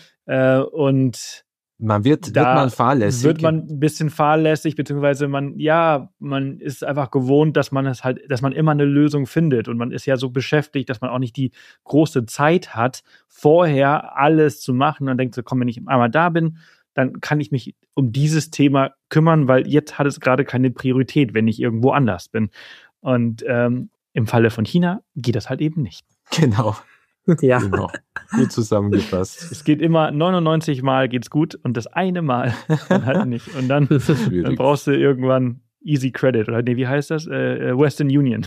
und wird man fahrlässig. Wird man ein bisschen fahrlässig, beziehungsweise man ist einfach gewohnt, dass man immer eine Lösung findet und man ist ja so beschäftigt, dass man auch nicht die große Zeit hat, vorher alles zu machen und denkt so, komm, wenn ich einmal da bin, dann kann ich mich um dieses Thema kümmern, weil jetzt hat es gerade keine Priorität, wenn ich irgendwo anders bin. Und im Falle von China geht das halt eben nicht. Genau. Ja. Genau. Gut zusammengefasst. Es geht immer 99 Mal geht's gut und das eine Mal dann halt nicht. Und dann brauchst du irgendwann Easy Credit oder wie heißt das? Western Union.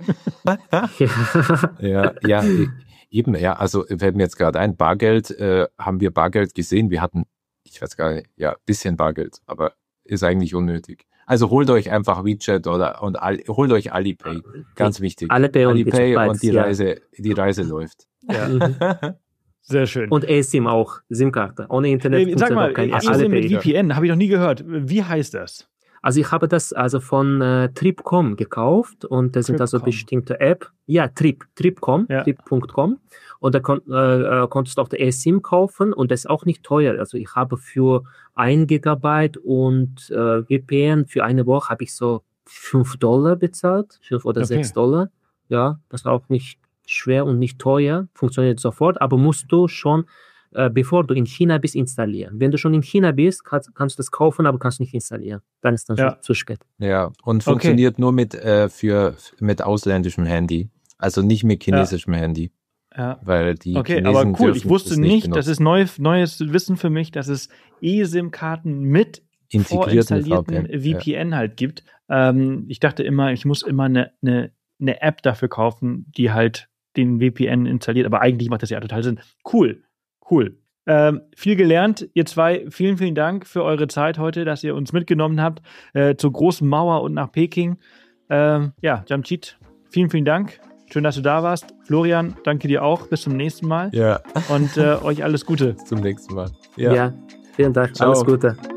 Ja, eben, ja. Also fällt mir jetzt gerade ein, Bargeld, haben wir Bargeld gesehen? Wir hatten, ich weiß gar nicht, ein bisschen Bargeld, aber ist eigentlich unnötig. Also holt euch einfach WeChat holt euch Alipay. Ganz wichtig. Alipay und die Reise läuft. Ja. Sehr schön. Und eSIM auch, SIM-Karte. Ohne Internet. Sag mal, eSIM mit VPN, habe ich noch nie gehört. Wie heißt das? Also ich habe das also von Trip.com gekauft und das sind also bestimmte App. Ja, Trip.com. Und da konntest du auch die eSIM kaufen und das ist auch nicht teuer. Also ich habe für 1 Gigabyte und VPN für eine Woche habe ich so $5 bezahlt, 5 oder $6. Ja, das war auch nicht schwer und nicht teuer, funktioniert sofort, aber musst du schon, bevor du in China bist, installieren. Wenn du schon in China bist, kannst du das kaufen, aber kannst nicht installieren. Dann ist dann schon zu spät. Ja, und funktioniert nur mit ausländischem Handy, also nicht mit chinesischem Handy. Ja. Weil die Chinesen aber cool, ich wusste nicht, das ist neues Wissen für mich, dass es eSIM-Karten mit vorinstallierten VPN halt gibt. Ich dachte immer, ich muss immer eine App dafür kaufen, die halt den VPN installiert, aber eigentlich macht das ja total Sinn. Cool. Viel gelernt, ihr zwei. Vielen, vielen Dank für eure Zeit heute, dass ihr uns mitgenommen habt zur großen Mauer und nach Peking. Jamshid, vielen, vielen Dank. Schön, dass du da warst. Florian, danke dir auch. Bis zum nächsten Mal. Ja. Und euch alles Gute. Bis zum nächsten Mal. Ja, vielen Dank. Ciao. Alles Gute.